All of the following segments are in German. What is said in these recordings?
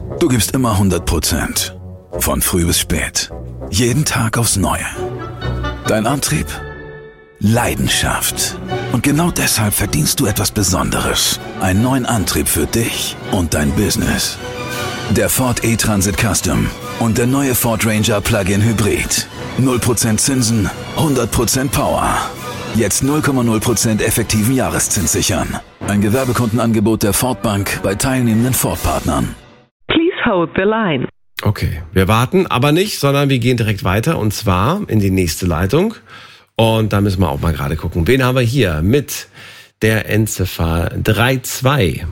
Du gibst immer 100%. Von früh bis spät. Jeden Tag aufs Neue. Dein Antrieb? Leidenschaft. Und genau deshalb verdienst du etwas Besonderes. Einen neuen Antrieb für dich und dein Business. Der Ford E-Transit Custom und der neue Ford Ranger Plug-in Hybrid. 0% Zinsen, 100% Power. Jetzt 0,0% effektiven Jahreszins sichern. Ein Gewerbekundenangebot der Ford Bank bei teilnehmenden Ford-Partnern. Please hold the line. Okay, wir warten aber nicht, sondern wir gehen direkt weiter und zwar in die nächste Leitung. Und da müssen wir auch mal gerade gucken. Wen haben wir hier mit der Endziffer 32?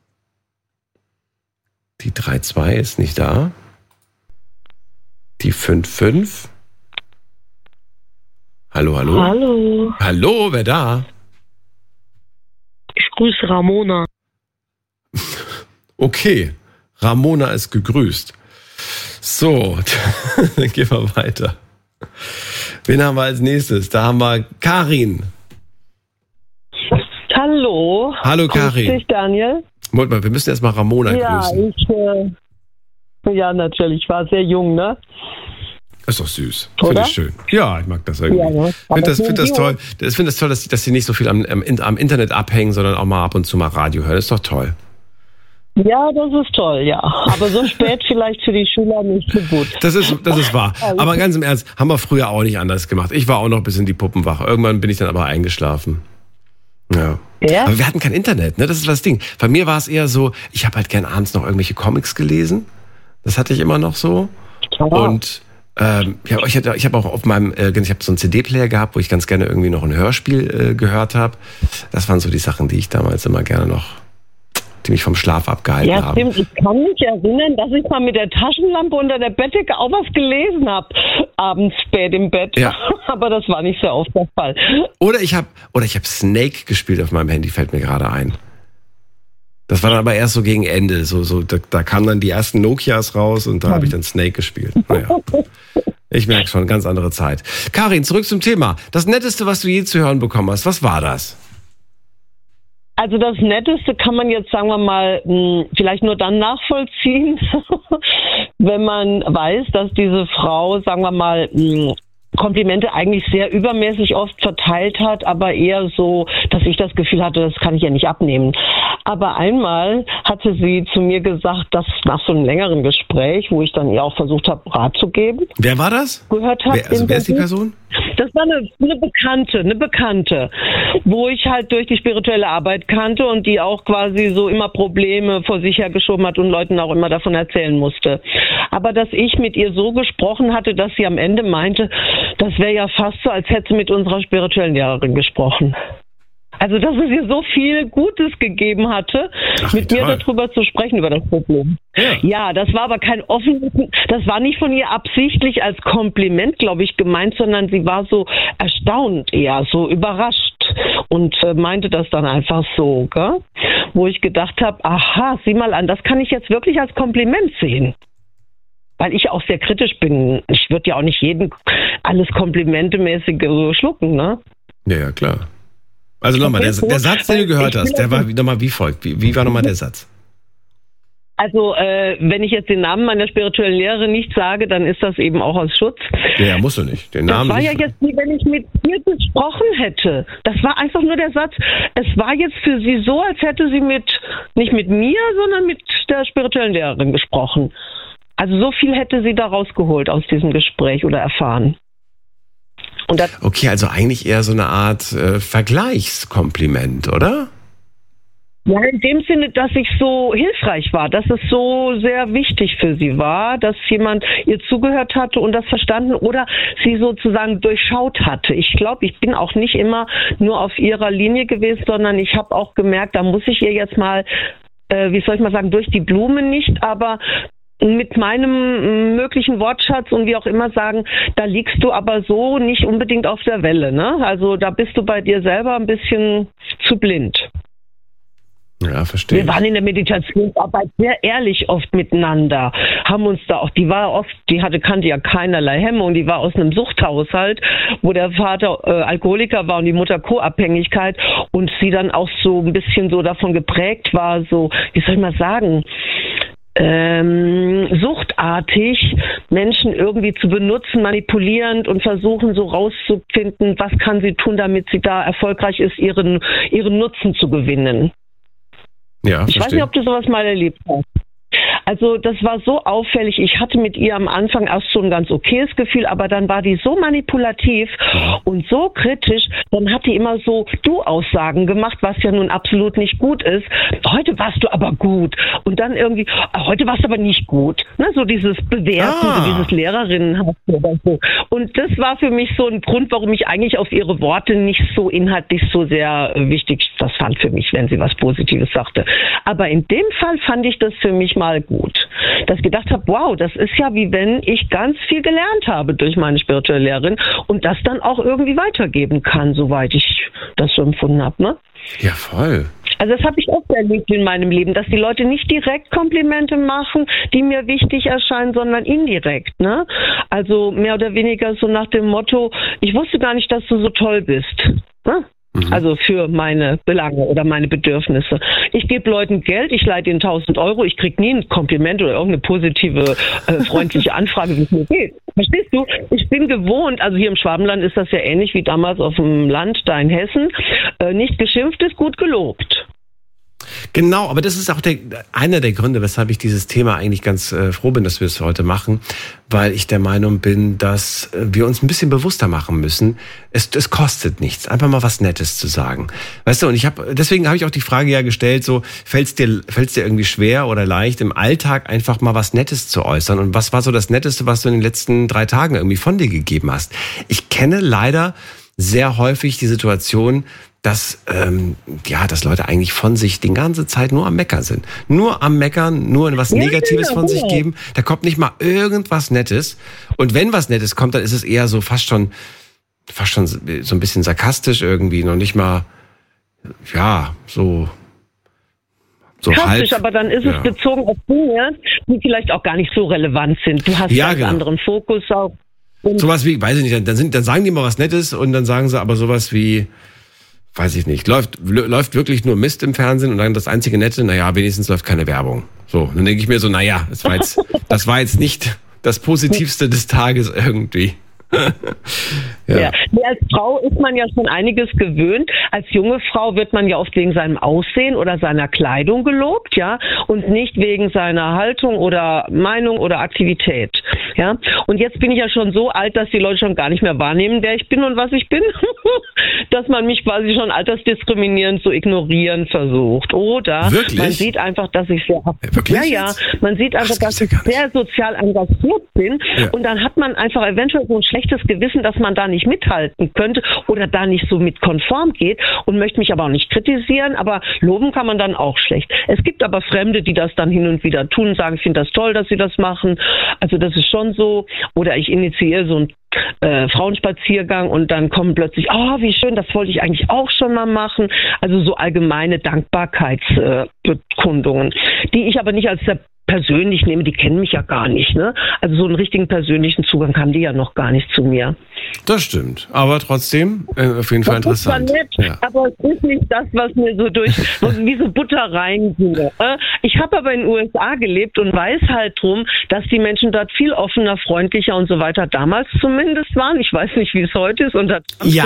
Die 32 ist nicht da. Die 55. Hallo, hallo. Hallo. Hallo, wer da? Ich grüße Ramona. Okay, Ramona ist gegrüßt. So, dann gehen wir weiter. Wen haben wir als nächstes? Da haben wir Karin. Hallo. Hallo Karin. Grüß dich, Daniel. Moment mal, wir müssen erstmal Ramona grüßen. Ja, natürlich. Ich war sehr jung, ne? Ist doch süß. Finde ich schön. Ja, ich mag das irgendwie. Ja, ne? Ich finde das toll. Ich finde das toll, dass sie nicht so viel am Internet abhängen, sondern auch mal ab und zu mal Radio hören. Das ist doch toll. Ja, das ist toll, ja. Aber so spät vielleicht für die Schüler nicht so gut. Das ist wahr. Aber ganz im Ernst, haben wir früher auch nicht anders gemacht. Ich war auch noch bis in die Puppen wach. Irgendwann bin ich dann aber eingeschlafen. Ja. Aber wir hatten kein Internet, ne? Das ist das Ding. Bei mir war es eher so, ich habe halt gern abends noch irgendwelche Comics gelesen. Das hatte ich immer noch so. Ja. Und ich habe auch auf meinem, ich habe so einen CD-Player gehabt, wo ich ganz gerne irgendwie noch ein Hörspiel gehört habe. Das waren so die Sachen, die ich damals immer gerne noch, die mich vom Schlaf abgehalten haben. Ja, stimmt. Ich kann mich erinnern, dass ich mal mit der Taschenlampe unter der Bettdecke auch was gelesen habe. Abends spät im Bett. Ja. Aber das war nicht so oft der Fall. Oder ich habe Snake gespielt auf meinem Handy, fällt mir gerade ein. Das war dann aber erst so gegen Ende. Da kamen dann die ersten Nokias raus und da habe ich dann Snake gespielt. Naja. Ich merke schon, ganz andere Zeit. Karin, zurück zum Thema. Das Netteste, was du je zu hören bekommen hast, was war das? Also das Netteste kann man jetzt, sagen wir mal, vielleicht nur dann nachvollziehen, wenn man weiß, dass diese Frau, sagen wir mal, Komplimente eigentlich sehr übermäßig oft verteilt hat, aber eher so, dass ich das Gefühl hatte, das kann ich ja nicht abnehmen. Aber einmal hatte sie zu mir gesagt, dass nach so einem längeren Gespräch, wo ich dann ihr auch versucht habe, Rat zu geben. Wer war das? Gehört habe. Wer ist die Person? Das war eine Bekannte, wo ich halt durch die spirituelle Arbeit kannte und die auch quasi so immer Probleme vor sich hergeschoben hat und Leuten auch immer davon erzählen musste. Aber dass ich mit ihr so gesprochen hatte, dass sie am Ende meinte, das wäre ja fast so, als hätte sie mit unserer spirituellen Lehrerin gesprochen. Also, dass es ihr so viel Gutes gegeben hatte, mit mir darüber zu sprechen, über das Problem. Ja, das war aber das war nicht von ihr absichtlich als Kompliment, glaube ich, gemeint, sondern sie war so erstaunt eher, so überrascht und meinte das dann einfach so, gell? Wo ich gedacht habe, aha, sieh mal an, das kann ich jetzt wirklich als Kompliment sehen. Weil ich auch sehr kritisch bin. Ich würde ja auch nicht jeden alles komplimentemäßig so schlucken, ne? Ja, klar. Also nochmal, der Satz, den du gehört hast, der war nochmal wie folgt. Wie war nochmal der Satz? Also, wenn ich jetzt den Namen meiner spirituellen Lehrerin nicht sage, dann ist das eben auch aus Schutz. Ja, musst du nicht. Den Namen das war ja jetzt nie, wenn ich mit ihr gesprochen hätte. Das war einfach nur der Satz. Es war jetzt für sie so, als hätte sie nicht mit mir, sondern mit der spirituellen Lehrerin gesprochen. Also so viel hätte sie da rausgeholt aus diesem Gespräch oder erfahren. Okay, also eigentlich eher so eine Art Vergleichskompliment, oder? Ja, in dem Sinne, dass ich so hilfreich war, dass es so sehr wichtig für sie war, dass jemand ihr zugehört hatte und das verstanden oder sie sozusagen durchschaut hatte. Ich glaube, ich bin auch nicht immer nur auf ihrer Linie gewesen, sondern ich habe auch gemerkt, da muss ich ihr jetzt mal, durch die Blume nicht, aber mit meinem möglichen Wortschatz und wie auch immer sagen, da liegst du aber so nicht unbedingt auf der Welle, ne? Also da bist du bei dir selber ein bisschen zu blind. Ja, verstehe. Wir waren in der Meditationsarbeit sehr ehrlich oft miteinander, haben uns da auch, kannte ja keinerlei Hemmung, die war aus einem Suchthaushalt, wo der Vater Alkoholiker war und die Mutter Co-Abhängigkeit und sie dann auch so ein bisschen so davon geprägt war, so, wie soll ich mal sagen, suchtartig Menschen irgendwie zu benutzen, manipulierend und versuchen so rauszufinden, was kann sie tun, damit sie da erfolgreich ist, ihren Nutzen zu gewinnen. Ja, ich weiß nicht, ob du sowas mal erlebt hast. Also das war so auffällig. Ich hatte mit ihr am Anfang erst so ein ganz okayes Gefühl, aber dann war die so manipulativ und so kritisch. Dann hat die immer so Du-Aussagen gemacht, was ja nun absolut nicht gut ist. Heute warst du aber gut. Und dann irgendwie, heute warst du aber nicht gut. Ne, so dieses Bewerten, so dieses Lehrerinnenhafte oder so. Und das war für mich so ein Grund, warum ich eigentlich auf ihre Worte nicht so inhaltlich so sehr wichtig das fand für mich, wenn sie was Positives sagte. Aber in dem Fall fand ich das für mich mal gut. Dass ich gedacht habe, wow, das ist ja wie wenn ich ganz viel gelernt habe durch meine spirituelle Lehrerin und das dann auch irgendwie weitergeben kann, soweit ich das so empfunden habe, ne? Ja, voll. Also das habe ich oft erlebt in meinem Leben, dass die Leute nicht direkt Komplimente machen, die mir wichtig erscheinen, sondern indirekt, ne? Also mehr oder weniger so nach dem Motto, ich wusste gar nicht, dass du so toll bist, ne? Also für meine Belange oder meine Bedürfnisse. Ich gebe Leuten Geld, ich leite ihnen 1.000 Euro, ich kriege nie ein Kompliment oder irgendeine positive, freundliche Anfrage, wie es mir geht. Verstehst du? Ich bin gewohnt, also hier im Schwabenland ist das ja ähnlich wie damals auf dem Land, da in Hessen, nicht geschimpft ist gut gelobt. Genau, aber das ist auch einer der Gründe, weshalb ich dieses Thema eigentlich ganz froh bin, dass wir es heute machen, weil ich der Meinung bin, dass wir uns ein bisschen bewusster machen müssen. Es kostet nichts, einfach mal was Nettes zu sagen. Weißt du, und deswegen habe ich auch die Frage ja gestellt, so, fällt's dir irgendwie schwer oder leicht, im Alltag einfach mal was Nettes zu äußern? Und was war so das Netteste, was du in den letzten 3 Tagen irgendwie von dir gegeben hast? Ich kenne leider sehr häufig die Situation, dass Leute eigentlich von sich die ganze Zeit nur am Meckern sind. Nur am Meckern, nur was Negatives von sich geben. Da kommt nicht mal irgendwas Nettes. Und wenn was Nettes kommt, dann ist es eher so fast schon so ein bisschen sarkastisch irgendwie. Noch nicht mal, so halb. Aber dann ist es bezogen auf Dinge, die vielleicht auch gar nicht so relevant sind. Du hast einen anderen Fokus auf. Sowas wie, weiß ich nicht, dann sagen die mal was Nettes und dann sagen sie aber sowas wie, weiß ich nicht, läuft wirklich nur Mist im Fernsehen und dann das einzige Nette, wenigstens läuft keine Werbung. So, dann denke ich mir so, das war jetzt nicht das Positivste des Tages irgendwie. Ja. Als Frau ist man ja schon einiges gewöhnt. Als junge Frau wird man ja oft wegen seinem Aussehen oder seiner Kleidung gelobt, ja, und nicht wegen seiner Haltung oder Meinung oder Aktivität, ja. Und jetzt bin ich ja schon so alt, dass die Leute schon gar nicht mehr wahrnehmen, wer ich bin und was ich bin, dass man mich quasi schon altersdiskriminierend zu ignorieren versucht. Oder wirklich? Man sieht einfach, dass ich sehr, man sieht einfach, dass ich sehr sozial engagiert bin, und dann hat man einfach eventuell so ein schlechtes Gewissen, dass man da nicht mithalten könnte oder da nicht so mit konform geht und möchte mich aber auch nicht kritisieren, aber loben kann man dann auch schlecht. Es gibt aber Fremde, die das dann hin und wieder tun und sagen, ich finde das toll, dass sie das machen. Also das ist schon so. Oder ich initiiere so einen Frauenspaziergang und dann kommen plötzlich, wie schön, das wollte ich eigentlich auch schon mal machen. Also so allgemeine Dankbarkeitsbekundungen, die ich aber nicht als sehr persönlich nehme, die kennen mich ja gar nicht, ne? Also so einen richtigen persönlichen Zugang haben die ja noch gar nicht zu mir. Das stimmt, aber trotzdem auf jeden Fall interessant. Das ist zwar nett, aber es ist nicht das, was mir so wie so Butter reinginge. Ich habe aber in den USA gelebt und weiß halt drum, dass die Menschen dort viel offener, freundlicher und so weiter damals zumindest waren. Ich weiß nicht, wie es heute ist. Und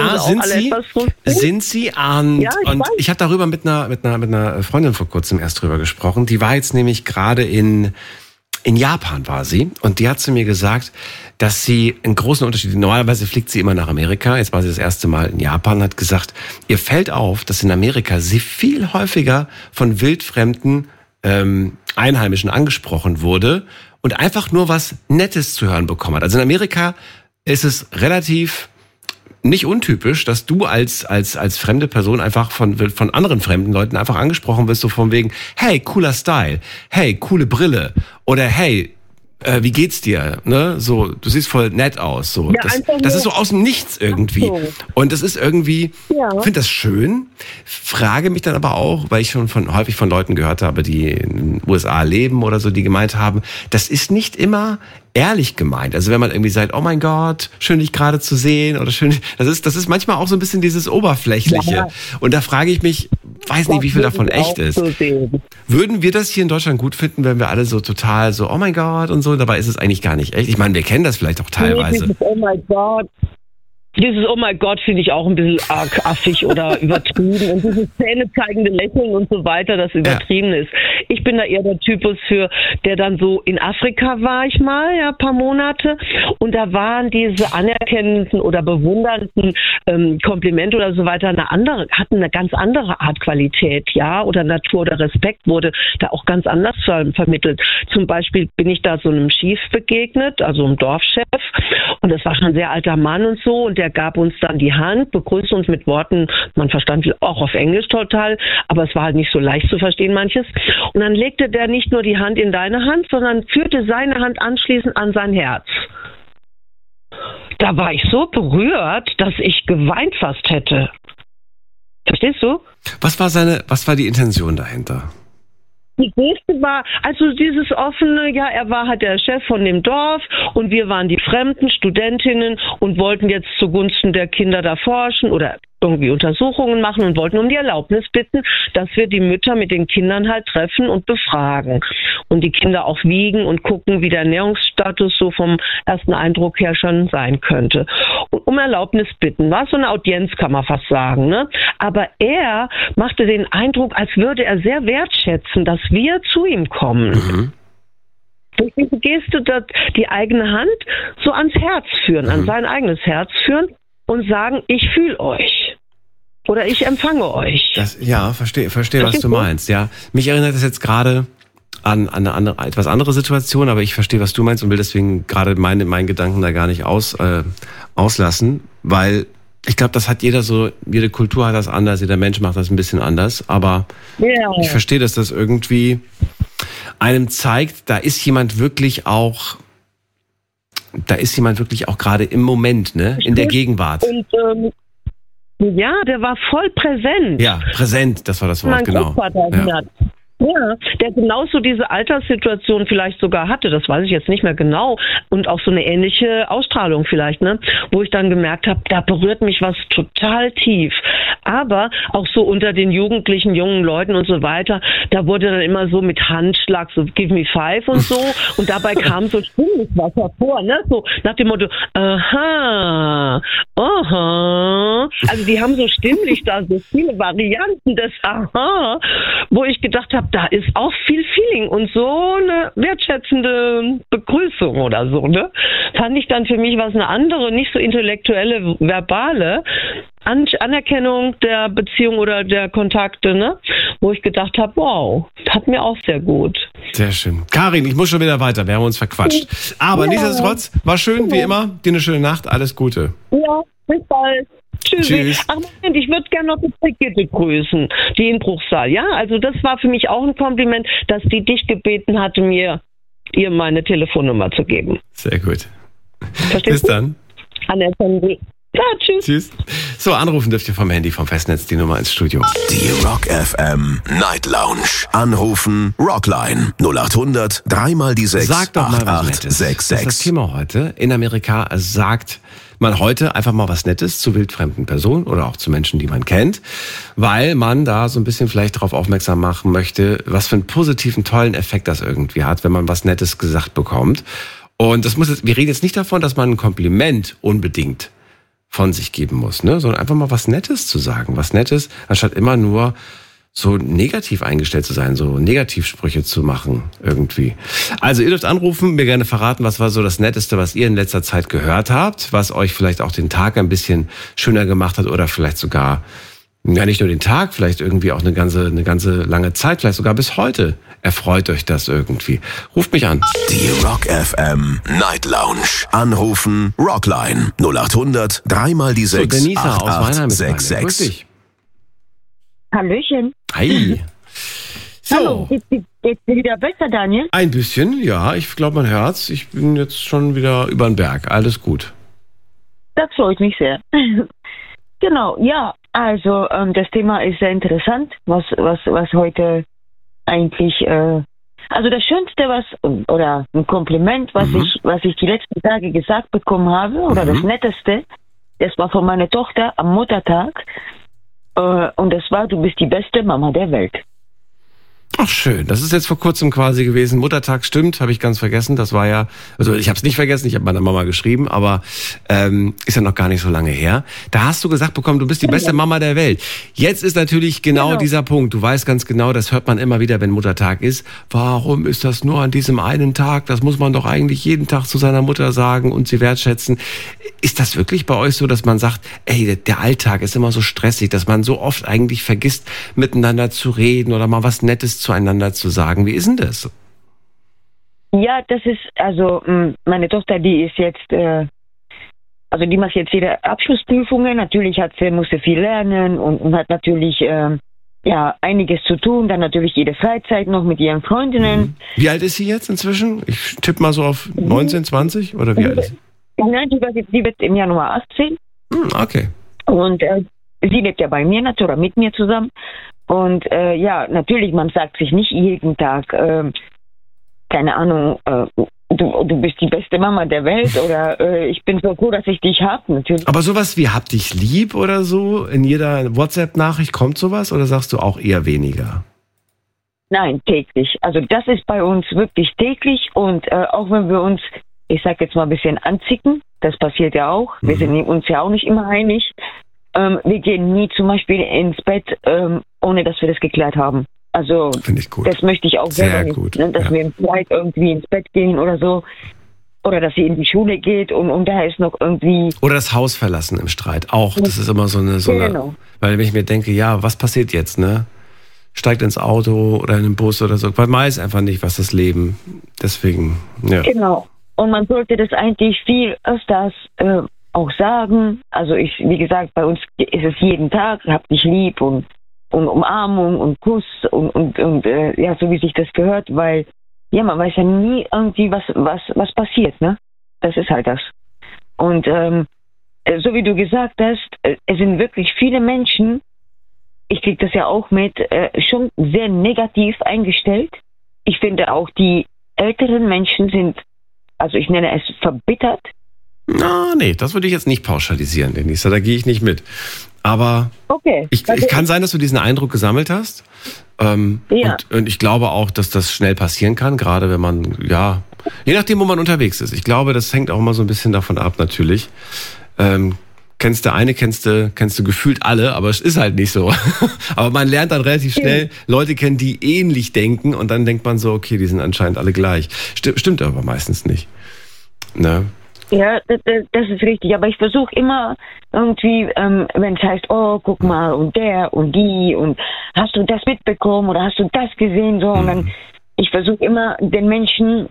sind sie. Und ich habe darüber mit einer Freundin vor kurzem erst drüber gesprochen. Die war jetzt nämlich gerade in Japan war sie, und die hat zu mir gesagt, dass sie einen großen Unterschied, normalerweise fliegt sie immer nach Amerika, jetzt war sie das erste Mal in Japan, und hat gesagt, ihr fällt auf, dass in Amerika sie viel häufiger von wildfremden Einheimischen angesprochen wurde und einfach nur was Nettes zu hören bekommen hat. Also in Amerika ist es relativ nicht untypisch, dass du als fremde Person einfach von anderen fremden Leuten einfach angesprochen wirst, so von wegen, hey, cooler Style, hey, coole Brille, oder hey, wie geht's dir? Ne? So, du siehst voll nett aus. So, das ist so aus dem Nichts irgendwie. Und das ist irgendwie, ich finde das schön, frage mich dann aber auch, weil ich schon häufig von Leuten gehört habe, die in den USA leben oder so, die gemeint haben, das ist nicht immer ehrlich gemeint. Also wenn man irgendwie sagt, oh mein Gott, schön dich gerade zu sehen oder schön, das ist manchmal auch so ein bisschen dieses Oberflächliche. Ja. Und da frage ich mich, weiß nicht, wie viel davon echt ist. So würden wir das hier in Deutschland gut finden, wenn wir alle so total so, oh mein Gott und so, dabei ist es eigentlich gar nicht echt. Ich meine, wir kennen das vielleicht auch teilweise. Nee, oh mein Gott. Dieses Oh mein Gott finde ich auch ein bisschen arg affig oder übertrieben. Und dieses zähnezeigende Lächeln und so weiter, das übertrieben ist. Ich bin da eher der Typus der dann so in Afrika war ich mal, ein paar Monate. Und da waren diese anerkennenden oder bewundernden Komplimente oder so weiter hatten eine ganz andere Art Qualität, ja, oder Natur oder Respekt wurde da auch ganz anders vermittelt. Zum Beispiel bin ich da so einem Chief begegnet, also einem Dorfchef. Und das war schon ein sehr alter Mann und so. Und der gab uns dann die Hand, begrüßte uns mit Worten, man verstand auch auf Englisch total, aber es war halt nicht so leicht zu verstehen manches. Und dann legte der nicht nur die Hand in deine Hand, sondern führte seine Hand anschließend an sein Herz. Da war ich so berührt, dass ich geweint fast hätte. Verstehst du? Was war die Intention dahinter? Die Geste war, also dieses offene, ja, er war halt der Chef von dem Dorf und wir waren die fremden Studentinnen und wollten jetzt zugunsten der Kinder da forschen oder irgendwie Untersuchungen machen und wollten um die Erlaubnis bitten, dass wir die Mütter mit den Kindern halt treffen und befragen und die Kinder auch wiegen und gucken, wie der Ernährungsstatus so vom ersten Eindruck her schon sein könnte. Und um Erlaubnis bitten, war so eine Audienz, kann man fast sagen, ne? Aber er machte den Eindruck, als würde er sehr wertschätzen, dass wir zu ihm kommen. Mhm. Durch diese Geste die eigene Hand so ans Herz führen, an sein eigenes Herz führen und sagen, ich fühle euch. Oder ich empfange euch. Verstehe, was du meinst. Ja, mich erinnert das jetzt gerade an eine etwas andere Situation, aber ich verstehe, was du meinst und will deswegen gerade meinen Gedanken da gar nicht auslassen, weil ich glaube, das hat jede Kultur hat das anders, jeder Mensch macht das ein bisschen anders, aber ich verstehe, dass das irgendwie einem zeigt, da ist jemand wirklich auch gerade im Moment, ne, in der Gegenwart. Und der war voll präsent. Ja, präsent, das war das Wort, genau. Ja, der genauso diese Alterssituation vielleicht sogar hatte, das weiß ich jetzt nicht mehr genau, und auch so eine ähnliche Ausstrahlung vielleicht, ne, wo ich dann gemerkt habe, da berührt mich was total tief. Aber auch so unter den jugendlichen, jungen Leuten und so weiter, da wurde dann immer so mit Handschlag, so give me five und so, und dabei kam so stimmlich was hervor, ne, so nach dem Motto, aha, also die haben so stimmlich da so viele Varianten des aha, wo ich gedacht habe, da ist auch viel Feeling und so eine wertschätzende Begrüßung oder so, ne? Fand ich dann für mich was eine andere, nicht so intellektuelle, verbale Anerkennung der Beziehung oder der Kontakte, ne? Wo ich gedacht habe, wow, hat mir auch sehr gut. Sehr schön. Karin, ich muss schon wieder weiter, wir haben uns verquatscht. Aber nichtsdestotrotz, war schön wie immer, dir eine schöne Nacht, alles Gute. Ja, bis bald. Tschüss. Ach Moment, ich würde gerne noch die Brigitte grüßen, die in Bruchsal, ja? Also das war für mich auch ein Kompliment, dass die dich gebeten hatte, mir ihr meine Telefonnummer zu geben. Sehr gut. Verstehst Bis dann. Anerkennen. Ja, tschüss. Tschüss. So, anrufen dürft ihr vom Handy, vom Festnetz, die Nummer ins Studio. Die Rock FM Night Lounge. Anrufen, Rockline 0800 3 die 6. Sag doch mal was Nettes. 66. Das ist das Thema heute. In Amerika sagt man heute einfach mal was Nettes zu wildfremden Personen oder auch zu Menschen, die man kennt, weil man da so ein bisschen vielleicht darauf aufmerksam machen möchte, was für einen positiven, tollen Effekt das irgendwie hat, wenn man was Nettes gesagt bekommt. Und wir reden jetzt nicht davon, dass man ein Kompliment unbedingt von sich geben muss, ne, sondern einfach mal was Nettes zu sagen, was Nettes, anstatt immer nur so negativ eingestellt zu sein, so Negativsprüche zu machen irgendwie. Also ihr dürft anrufen, mir gerne verraten, was war so das Netteste, was ihr in letzter Zeit gehört habt, was euch vielleicht auch den Tag ein bisschen schöner gemacht hat oder vielleicht sogar, ja nicht nur den Tag, vielleicht irgendwie auch eine ganze lange Zeit, vielleicht sogar bis heute erfreut euch das irgendwie. Ruft mich an. Die Rock FM Night Lounge. Anrufen, Rockline 0800 3 die 6. So, Denisa aus Weinheim ist 66. Grüß dich. Hallöchen. Hi. So. Hallo, geht's dir wieder besser, Daniel? Ein bisschen, ja. Ich glaube, man hört's. Ich bin jetzt schon wieder über den Berg. Alles gut. Das freut mich sehr. Genau, ja. Also, das Thema ist sehr interessant, was heute eigentlich Also das Schönste, oder ein Kompliment, was ich die letzten Tage gesagt bekommen habe, oder das Netteste, das war von meiner Tochter am Muttertag. Und das war: Du bist die beste Mama der Welt. Ach schön, das ist jetzt vor kurzem quasi gewesen. Muttertag, stimmt, habe ich ganz vergessen. Das war ja, also ich habe es nicht vergessen, ich habe meiner Mama geschrieben, aber ist ja noch gar nicht so lange her. Da hast du gesagt bekommen, du bist die beste Mama der Welt. Jetzt ist natürlich genau dieser Punkt. Du weißt ganz genau, das hört man immer wieder, wenn Muttertag ist. Warum ist das nur an diesem einen Tag? Das muss man doch eigentlich jeden Tag zu seiner Mutter sagen und sie wertschätzen. Ist das wirklich bei euch so, dass man sagt, ey, der Alltag ist immer so stressig, dass man so oft eigentlich vergisst, miteinander zu reden oder mal was Nettes zueinander zu sagen? Wie ist denn das? Ja, das ist, also meine Tochter, die ist jetzt, also die macht jetzt ihre Abschlussprüfungen. Natürlich musste viel lernen und hat natürlich einiges zu tun. Dann natürlich jede Freizeit noch mit ihren Freundinnen. Wie alt ist sie jetzt inzwischen? Ich tippe mal so auf 19, 20 oder wie alt ist sie? Nein, die wird im Januar 18. Okay. Und sie lebt ja bei mir natürlich, oder mit mir zusammen. Und natürlich, man sagt sich nicht jeden Tag, keine Ahnung, du bist die beste Mama der Welt oder ich bin so froh, dass ich dich habe, natürlich. Aber sowas wie hab dich lieb oder so, in jeder WhatsApp-Nachricht kommt sowas oder sagst du auch eher weniger? Nein, täglich. Also das ist bei uns wirklich täglich und auch wenn wir uns, ich sag jetzt mal ein bisschen anzicken, das passiert ja auch, wir sind uns ja auch nicht immer einig. Wir gehen nie zum Beispiel ins Bett, ohne dass wir das geklärt haben. Also finde ich gut. Das möchte ich auch selber nicht, gut. Ne, dass wir im Streit irgendwie ins Bett gehen oder so. Oder dass sie in die Schule geht und da ist noch irgendwie... Oder das Haus verlassen im Streit. Auch, das ist immer so eine... Genau. Weil wenn ich mir denke, ja, was passiert jetzt, ne? Steigt ins Auto oder in den Bus oder so. Weil man weiß einfach nicht, was das Leben... Deswegen, ja. Genau. Und man sollte das eigentlich viel öfters auch sagen. Also wie gesagt, bei uns ist es jeden Tag, hab dich lieb und Umarmung und Kuss und so wie sich das gehört, weil ja, man weiß ja nie irgendwie, was passiert, ne? Das ist halt das. Und so wie du gesagt hast, es sind wirklich viele Menschen, ich kriege das ja auch mit, schon sehr negativ eingestellt. Ich finde auch, die älteren Menschen sind, also ich nenne es verbittert. Nee, das würde ich jetzt nicht pauschalisieren, Denise, da gehe ich nicht mit. Aber okay. Ich kann sein, dass du diesen Eindruck gesammelt hast. Und ich glaube auch, dass das schnell passieren kann, gerade wenn man, je nachdem, wo man unterwegs ist. Ich glaube, das hängt auch immer so ein bisschen davon ab, natürlich. Kennst du gefühlt alle, aber es ist halt nicht so. Aber man lernt dann relativ schnell Leute kennen, die ähnlich denken und dann denkt man so, okay, die sind anscheinend alle gleich. Stimmt aber meistens nicht. Ne? Ja, das ist richtig. Aber ich versuche immer irgendwie, wenn es heißt, oh, guck mal, und der und die und hast du das mitbekommen oder hast du das gesehen? So, und dann, ich versuche immer den Menschen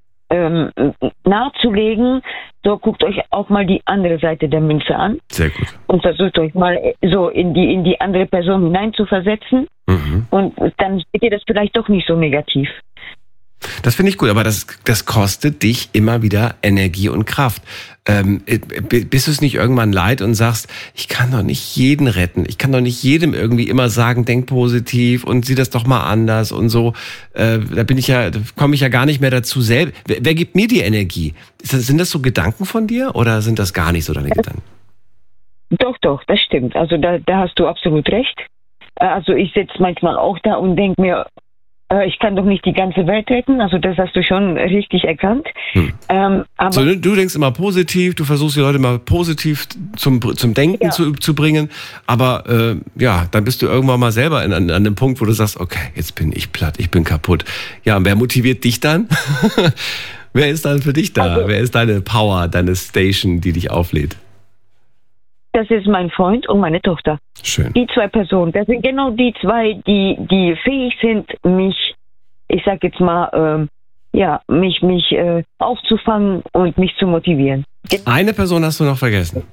nahezulegen, so guckt euch auch mal die andere Seite der Münze an. Sehr gut. Und versucht euch mal so in die andere Person hineinzuversetzen. Und dann seht ihr das vielleicht doch nicht so negativ. Das finde ich gut, aber das kostet dich immer wieder Energie und Kraft. Bist du es nicht irgendwann leid und sagst, ich kann doch nicht jeden retten, ich kann doch nicht jedem irgendwie immer sagen, denk positiv und sieh das doch mal anders und so. Da komme ich ja gar nicht mehr dazu selbst. Wer gibt mir die Energie? Sind das so Gedanken von dir oder sind das gar nicht so deine Gedanken? Doch, das stimmt. Also da hast du absolut recht. Also ich sitze manchmal auch da und denke mir, ich kann doch nicht die ganze Welt retten, also das hast du schon richtig erkannt. Aber so, du denkst immer positiv, du versuchst die Leute mal positiv zum Denken zu bringen, aber dann bist du irgendwann mal selber an dem Punkt, wo du sagst, okay, jetzt bin ich platt, ich bin kaputt. Ja, und wer motiviert dich dann? Wer ist dann für dich da? Also, wer ist deine Power, deine Station, die dich auflädt? Das ist mein Freund und meine Tochter. Schön. Die zwei Personen, das sind genau die zwei, die fähig sind, mich, ich sag jetzt mal, mich aufzufangen und mich zu motivieren. Eine Person hast du noch vergessen.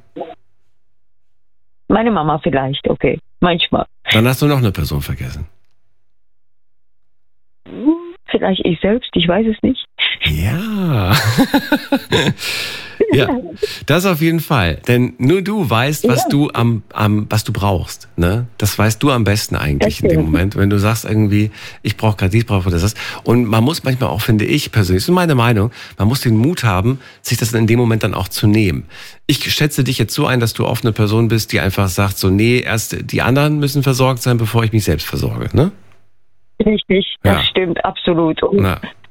Meine Mama vielleicht, okay, manchmal. Dann hast du noch eine Person vergessen. Vielleicht ich selbst, ich weiß es nicht. Ja. Ja, das auf jeden Fall. Denn nur du weißt, was du was du brauchst. Ne? Das weißt du am besten eigentlich in dem Moment, wenn du sagst irgendwie, ich brauche gerade dies, brauche das. Und man muss manchmal auch, finde ich persönlich, das ist meine Meinung, man muss den Mut haben, sich das in dem Moment dann auch zu nehmen. Ich schätze dich jetzt so ein, dass du oft eine Person bist, die einfach sagt, so nee, erst die anderen müssen versorgt sein, bevor ich mich selbst versorge. Ne? Richtig, das stimmt, absolut. Und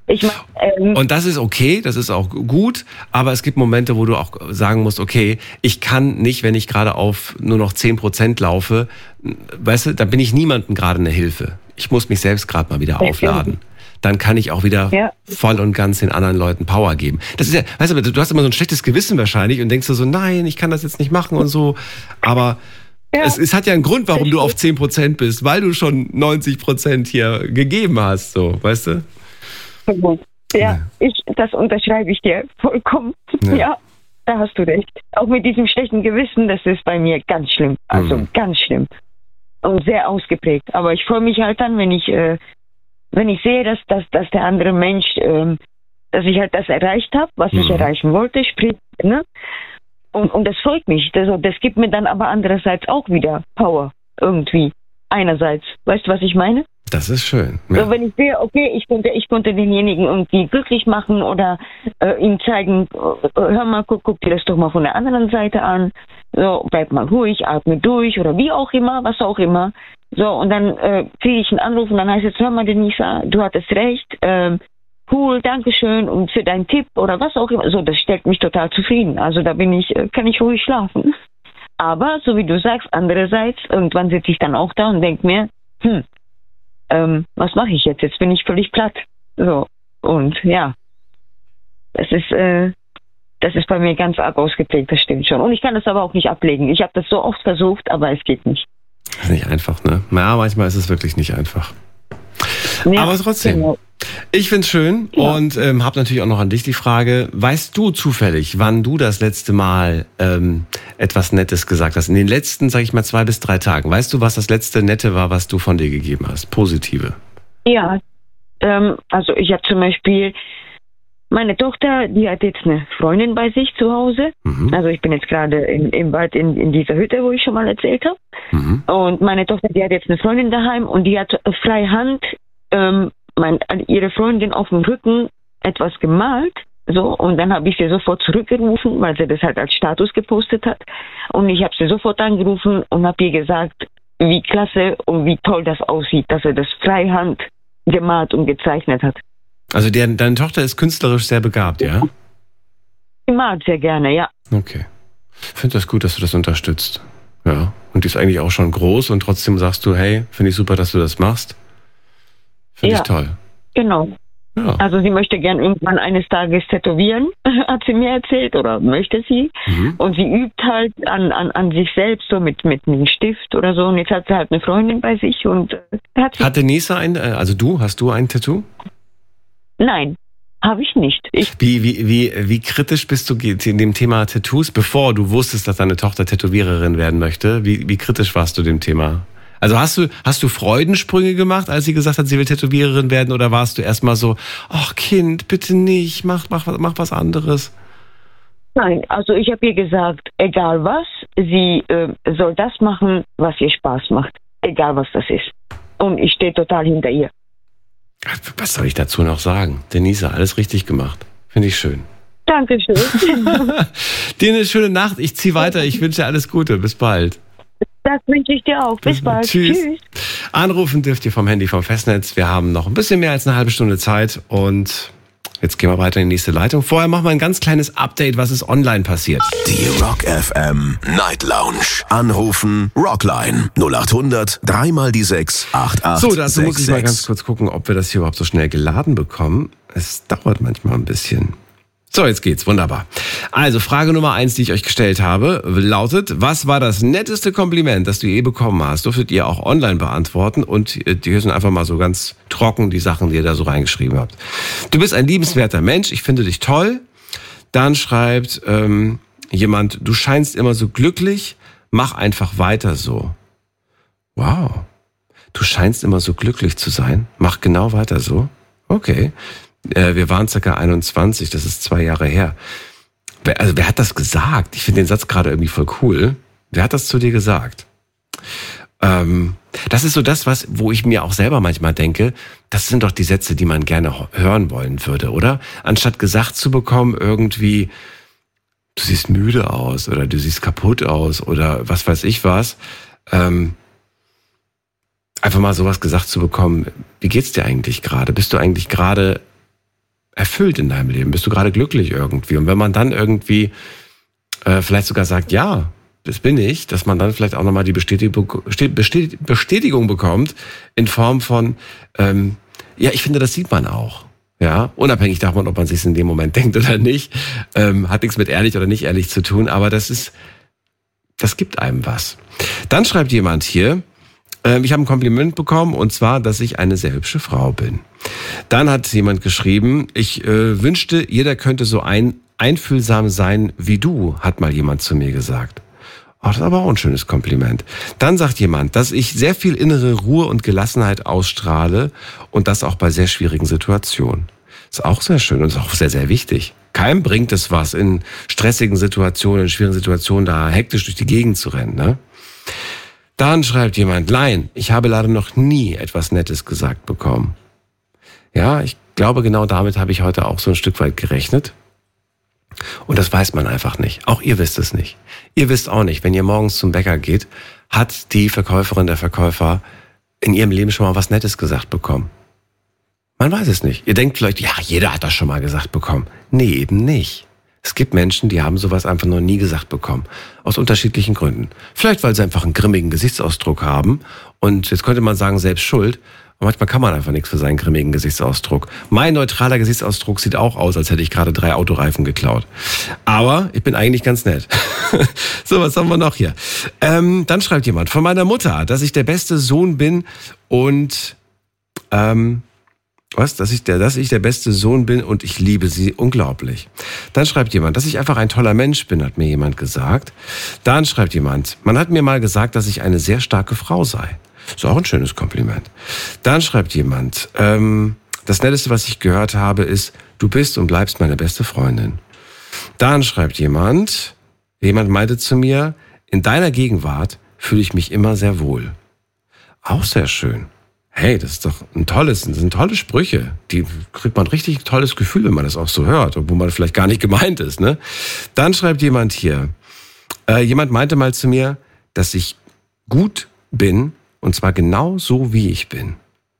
und das ist okay, das ist auch gut, aber es gibt Momente, wo du auch sagen musst, okay, ich kann nicht, wenn ich gerade auf nur noch 10% laufe, weißt du, dann bin ich niemandem gerade eine Hilfe. Ich muss mich selbst gerade mal wieder aufladen. Dann kann ich auch wieder voll und ganz den anderen Leuten Power geben. Das ist ja, weißt du, du hast immer so ein schlechtes Gewissen wahrscheinlich und denkst so, nein, ich kann das jetzt nicht machen und so, aber es hat ja einen Grund, warum du auf 10% bist, weil du schon 90% hier gegeben hast, so, weißt du? Ja, das unterschreibe ich dir vollkommen. Ja, da hast du recht. Auch mit diesem schlechten Gewissen, das ist bei mir ganz schlimm. Also ganz schlimm. Und sehr ausgeprägt. Aber ich freue mich halt dann, wenn ich sehe, dass der andere Mensch, dass ich halt das erreicht habe, was ich erreichen wollte, sprich, ne? Und das freut mich. Das gibt mir dann aber andererseits auch wieder Power. Irgendwie. Einerseits. Weißt du, was ich meine? Das ist schön. Ja. So, wenn ich sehe, okay, ich konnte denjenigen irgendwie glücklich machen oder ihm zeigen, hör mal, guck dir das doch mal von der anderen Seite an. So, bleib mal ruhig, atme durch oder wie auch immer, was auch immer. So, und dann kriege ich einen Anruf und dann heißt es, hör mal, Denisa, du hattest recht, cool, dankeschön und für deinen Tipp oder was auch immer. So, das stellt mich total zufrieden. Also da kann ich ruhig schlafen. Aber, so wie du sagst, andererseits, irgendwann sitze ich dann auch da und denke mir, was mache ich jetzt? Jetzt bin ich völlig platt. So, und ja, das ist bei mir ganz arg ausgeprägt, das stimmt schon. Und ich kann das aber auch nicht ablegen. Ich habe das so oft versucht, aber es geht nicht. Das ist nicht einfach, ne? Ja, manchmal ist es wirklich nicht einfach. Ja, aber trotzdem. Genau. Ich find's schön und habe natürlich auch noch an dich die Frage, weißt du zufällig, wann du das letzte Mal etwas Nettes gesagt hast? In den letzten, sag ich mal, 2 bis 3 Tagen. Weißt du, was das letzte Nette war, was du von dir gegeben hast? Positive. Ja, also ich habe zum Beispiel meine Tochter, die hat jetzt eine Freundin bei sich zu Hause. Also ich bin jetzt gerade im Wald in dieser Hütte, wo ich schon mal erzählt habe. Und meine Tochter, die hat jetzt eine Freundin daheim und die hat freie Hand ihre Freundin auf dem Rücken etwas gemalt. So, und dann habe ich sie sofort zurückgerufen, weil sie das halt als Status gepostet hat. Und ich habe sie sofort angerufen und habe ihr gesagt, wie klasse und wie toll das aussieht, dass er das freihand gemalt und gezeichnet hat. Also deine Tochter ist künstlerisch sehr begabt, ja? Sie malt sehr gerne, ja. Okay. Ich finde das gut, dass du das unterstützt. Ja. Und die ist eigentlich auch schon groß und trotzdem sagst du, hey, finde ich super, dass du das machst. Finde ich toll. Genau. Ja. Also sie möchte gern irgendwann eines Tages tätowieren, hat sie mir erzählt, oder möchte sie. Und sie übt halt an sich selbst, so mit einem Stift oder so. Und jetzt hat sie halt eine Freundin bei sich. Und hat Denisa hast du ein Tattoo? Nein, habe ich nicht. Wie kritisch bist du in dem Thema Tattoos, bevor du wusstest, dass deine Tochter Tätowiererin werden möchte? Wie kritisch warst du dem Thema? Also hast du Freudensprünge gemacht, als sie gesagt hat, sie will Tätowiererin werden, oder warst du erstmal so, ach Kind, bitte nicht, mach was anderes? Nein, also ich habe ihr gesagt, egal was, sie soll das machen, was ihr Spaß macht. Egal was das ist. Und ich stehe total hinter ihr. Was soll ich dazu noch sagen? Denisa, alles richtig gemacht. Finde ich schön. Dankeschön. Dir eine schöne Nacht. Ich ziehe weiter. Ich wünsche dir alles Gute. Bis bald. Das wünsche ich dir auch. Bis bald. Tschüss. Anrufen dürft ihr vom Handy vom Festnetz. Wir haben noch ein bisschen mehr als eine halbe Stunde Zeit und jetzt gehen wir weiter in die nächste Leitung. Vorher machen wir ein ganz kleines Update, was ist online passiert. Die Rock FM Night Lounge. Anrufen Rockline 0800 3x6 8866. So, dazu muss ich mal ganz kurz gucken, ob wir das hier überhaupt so schnell geladen bekommen. Es dauert manchmal ein bisschen. So, jetzt geht's. Wunderbar. Also, Frage Nummer 1, die ich euch gestellt habe, lautet, was war das netteste Kompliment, das du je bekommen hast? Dürftet ihr auch online beantworten und hier sind einfach mal so ganz trocken die Sachen, die ihr da so reingeschrieben habt. Du bist ein liebenswerter Mensch, ich finde dich toll. Dann schreibt jemand, du scheinst immer so glücklich, mach einfach weiter so. Wow. Du scheinst immer so glücklich zu sein, mach genau weiter so. Okay. Wir waren circa 21, das ist 2 Jahre her. Wer hat das gesagt? Ich finde den Satz gerade irgendwie voll cool. Wer hat das zu dir gesagt? Das ist so das, wo ich mir auch selber manchmal denke, das sind doch die Sätze, die man gerne hören wollen würde, oder? Anstatt gesagt zu bekommen irgendwie, du siehst müde aus oder du siehst kaputt aus oder was weiß ich was, einfach mal sowas gesagt zu bekommen, wie geht's dir eigentlich gerade? Bist du eigentlich gerade erfüllt in deinem Leben? Bist du gerade glücklich irgendwie? Und wenn man dann irgendwie vielleicht sogar sagt, ja, das bin ich, dass man dann vielleicht auch nochmal die Bestätigung bekommt in Form von, ja, ich finde, das sieht man auch. Ja, unabhängig davon, ob man sich in dem Moment denkt oder nicht, hat nichts mit ehrlich oder nicht ehrlich zu tun, aber das gibt einem was. Dann schreibt jemand hier, ich habe ein Kompliment bekommen und zwar, dass ich eine sehr hübsche Frau bin. Dann hat jemand geschrieben, ich wünschte, jeder könnte so einfühlsam sein wie du, hat mal jemand zu mir gesagt. Oh, das ist aber auch ein schönes Kompliment. Dann sagt jemand, dass ich sehr viel innere Ruhe und Gelassenheit ausstrahle und das auch bei sehr schwierigen Situationen. Ist auch sehr schön und ist auch sehr, sehr wichtig. Keinem bringt es was, in stressigen Situationen, in schwierigen Situationen da hektisch durch die Gegend zu rennen, ne? Dann schreibt jemand, nein, ich habe leider noch nie etwas Nettes gesagt bekommen. Ja, ich glaube, genau damit habe ich heute auch so ein Stück weit gerechnet. Und das weiß man einfach nicht. Auch ihr wisst es nicht. Ihr wisst auch nicht, wenn ihr morgens zum Bäcker geht, hat die Verkäuferin, der Verkäufer in ihrem Leben schon mal was Nettes gesagt bekommen. Man weiß es nicht. Ihr denkt vielleicht, ja, jeder hat das schon mal gesagt bekommen. Nee, eben nicht. Es gibt Menschen, die haben sowas einfach noch nie gesagt bekommen. Aus unterschiedlichen Gründen. Vielleicht, weil sie einfach einen grimmigen Gesichtsausdruck haben. Und jetzt könnte man sagen, selbst schuld. Und manchmal kann man einfach nichts für seinen grimmigen Gesichtsausdruck. Mein neutraler Gesichtsausdruck sieht auch aus, als hätte ich gerade 3 Autoreifen geklaut. Aber ich bin eigentlich ganz nett. So, was haben wir noch hier? Dann schreibt jemand von meiner Mutter, dass ich der beste Sohn bin und dass ich der beste Sohn bin und ich liebe sie unglaublich. Dann schreibt jemand, dass ich einfach ein toller Mensch bin, hat mir jemand gesagt. Dann schreibt jemand, man hat mir mal gesagt, dass ich eine sehr starke Frau sei. Ist auch ein schönes Kompliment. Dann schreibt jemand, das Netteste, was ich gehört habe, ist, du bist und bleibst meine beste Freundin. Dann schreibt jemand meinte zu mir, in deiner Gegenwart fühle ich mich immer sehr wohl. Auch sehr schön. Hey, das sind tolle Sprüche. Die kriegt man richtig tolles Gefühl, wenn man das auch so hört, obwohl man vielleicht gar nicht gemeint ist, ne? Dann schreibt jemand hier, jemand meinte mal zu mir, dass ich gut bin, und zwar genau so, wie ich bin.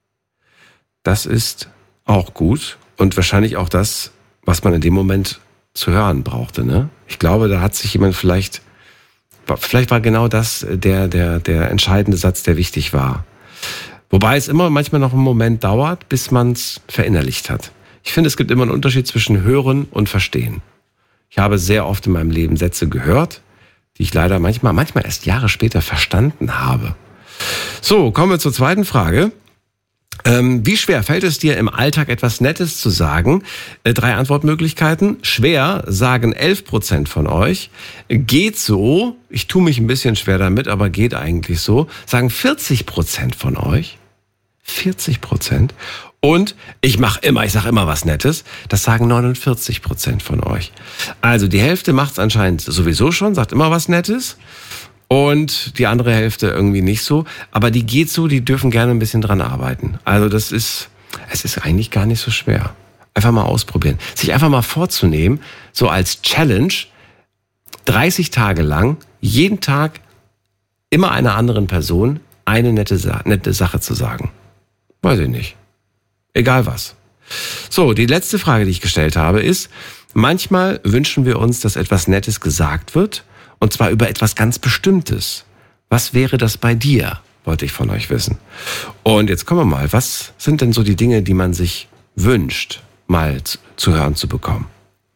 Das ist auch gut und wahrscheinlich auch das, was man in dem Moment zu hören brauchte, ne? Ich glaube, da hat sich jemand vielleicht war genau das der entscheidende Satz, der wichtig war. Wobei es immer manchmal noch einen Moment dauert, bis man es verinnerlicht hat. Ich finde, es gibt immer einen Unterschied zwischen Hören und Verstehen. Ich habe sehr oft in meinem Leben Sätze gehört, die ich leider manchmal erst Jahre später verstanden habe. So, kommen wir zur zweiten Frage. Wie schwer fällt es dir im Alltag etwas Nettes zu sagen? 3 Antwortmöglichkeiten. Schwer sagen 11% von euch. Geht so. Ich tue mich ein bisschen schwer damit, aber geht eigentlich so. Sagen 40% von euch. 40%. Und ich sage immer was Nettes. Das sagen 49% von euch. Also die Hälfte macht es anscheinend sowieso schon, sagt immer was Nettes. Und die andere Hälfte irgendwie nicht so. Aber die geht so, die dürfen gerne ein bisschen dran arbeiten. Also es ist eigentlich gar nicht so schwer. Einfach mal ausprobieren. Sich einfach mal vorzunehmen, so als Challenge, 30 Tage lang, jeden Tag, immer einer anderen Person eine nette Sache zu sagen. Weiß ich nicht. Egal was. So, die letzte Frage, die ich gestellt habe, ist, manchmal wünschen wir uns, dass etwas Nettes gesagt wird, und zwar über etwas ganz Bestimmtes. Was wäre das bei dir, wollte ich von euch wissen. Und jetzt kommen wir mal, was sind denn so die Dinge, die man sich wünscht, mal zu hören zu bekommen?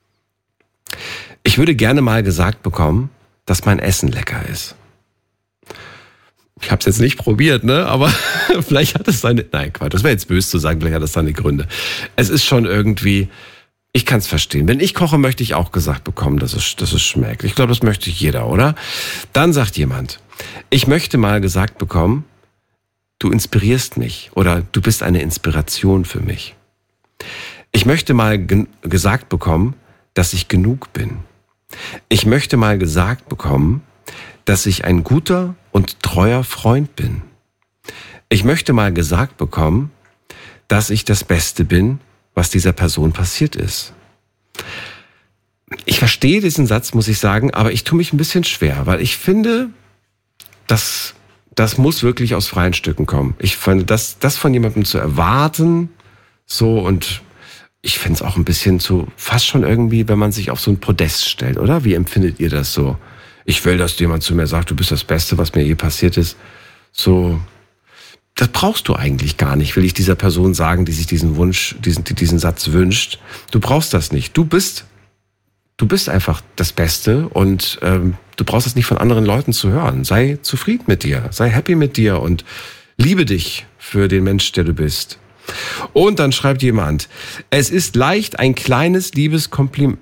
Ich würde gerne mal gesagt bekommen, dass mein Essen lecker ist. Ich habe es jetzt nicht probiert, ne? Aber vielleicht hat es seine... Nein, Quatsch, das wäre jetzt böse zu sagen, vielleicht hat es seine Gründe. Es ist schon irgendwie... Ich kann es verstehen. Wenn ich koche, möchte ich auch gesagt bekommen, dass es schmeckt. Ich glaube, das möchte jeder, oder? Dann sagt jemand, ich möchte mal gesagt bekommen, du inspirierst mich oder du bist eine Inspiration für mich. Ich möchte mal gesagt bekommen, dass ich genug bin. Ich möchte mal gesagt bekommen, dass ich ein guter und treuer Freund bin. Ich möchte mal gesagt bekommen, dass ich das Beste bin, was dieser Person passiert ist. Ich verstehe diesen Satz, muss ich sagen, aber ich tue mich ein bisschen schwer, weil ich finde, das muss wirklich aus freien Stücken kommen. Ich finde, das von jemandem zu erwarten, so, und ich finde es auch ein bisschen fast schon irgendwie, wenn man sich auf so ein Podest stellt, oder? Wie empfindet ihr das so? Ich will, dass jemand zu mir sagt, du bist das Beste, was mir je passiert ist. So, das brauchst du eigentlich gar nicht, will ich dieser Person sagen, die sich diesen Satz wünscht. Du brauchst das nicht. Du bist einfach das Beste und du brauchst es nicht von anderen Leuten zu hören. Sei zufrieden mit dir, sei happy mit dir und liebe dich für den Mensch, der du bist. Und dann schreibt jemand, es ist leicht, ein kleines Liebeskompliment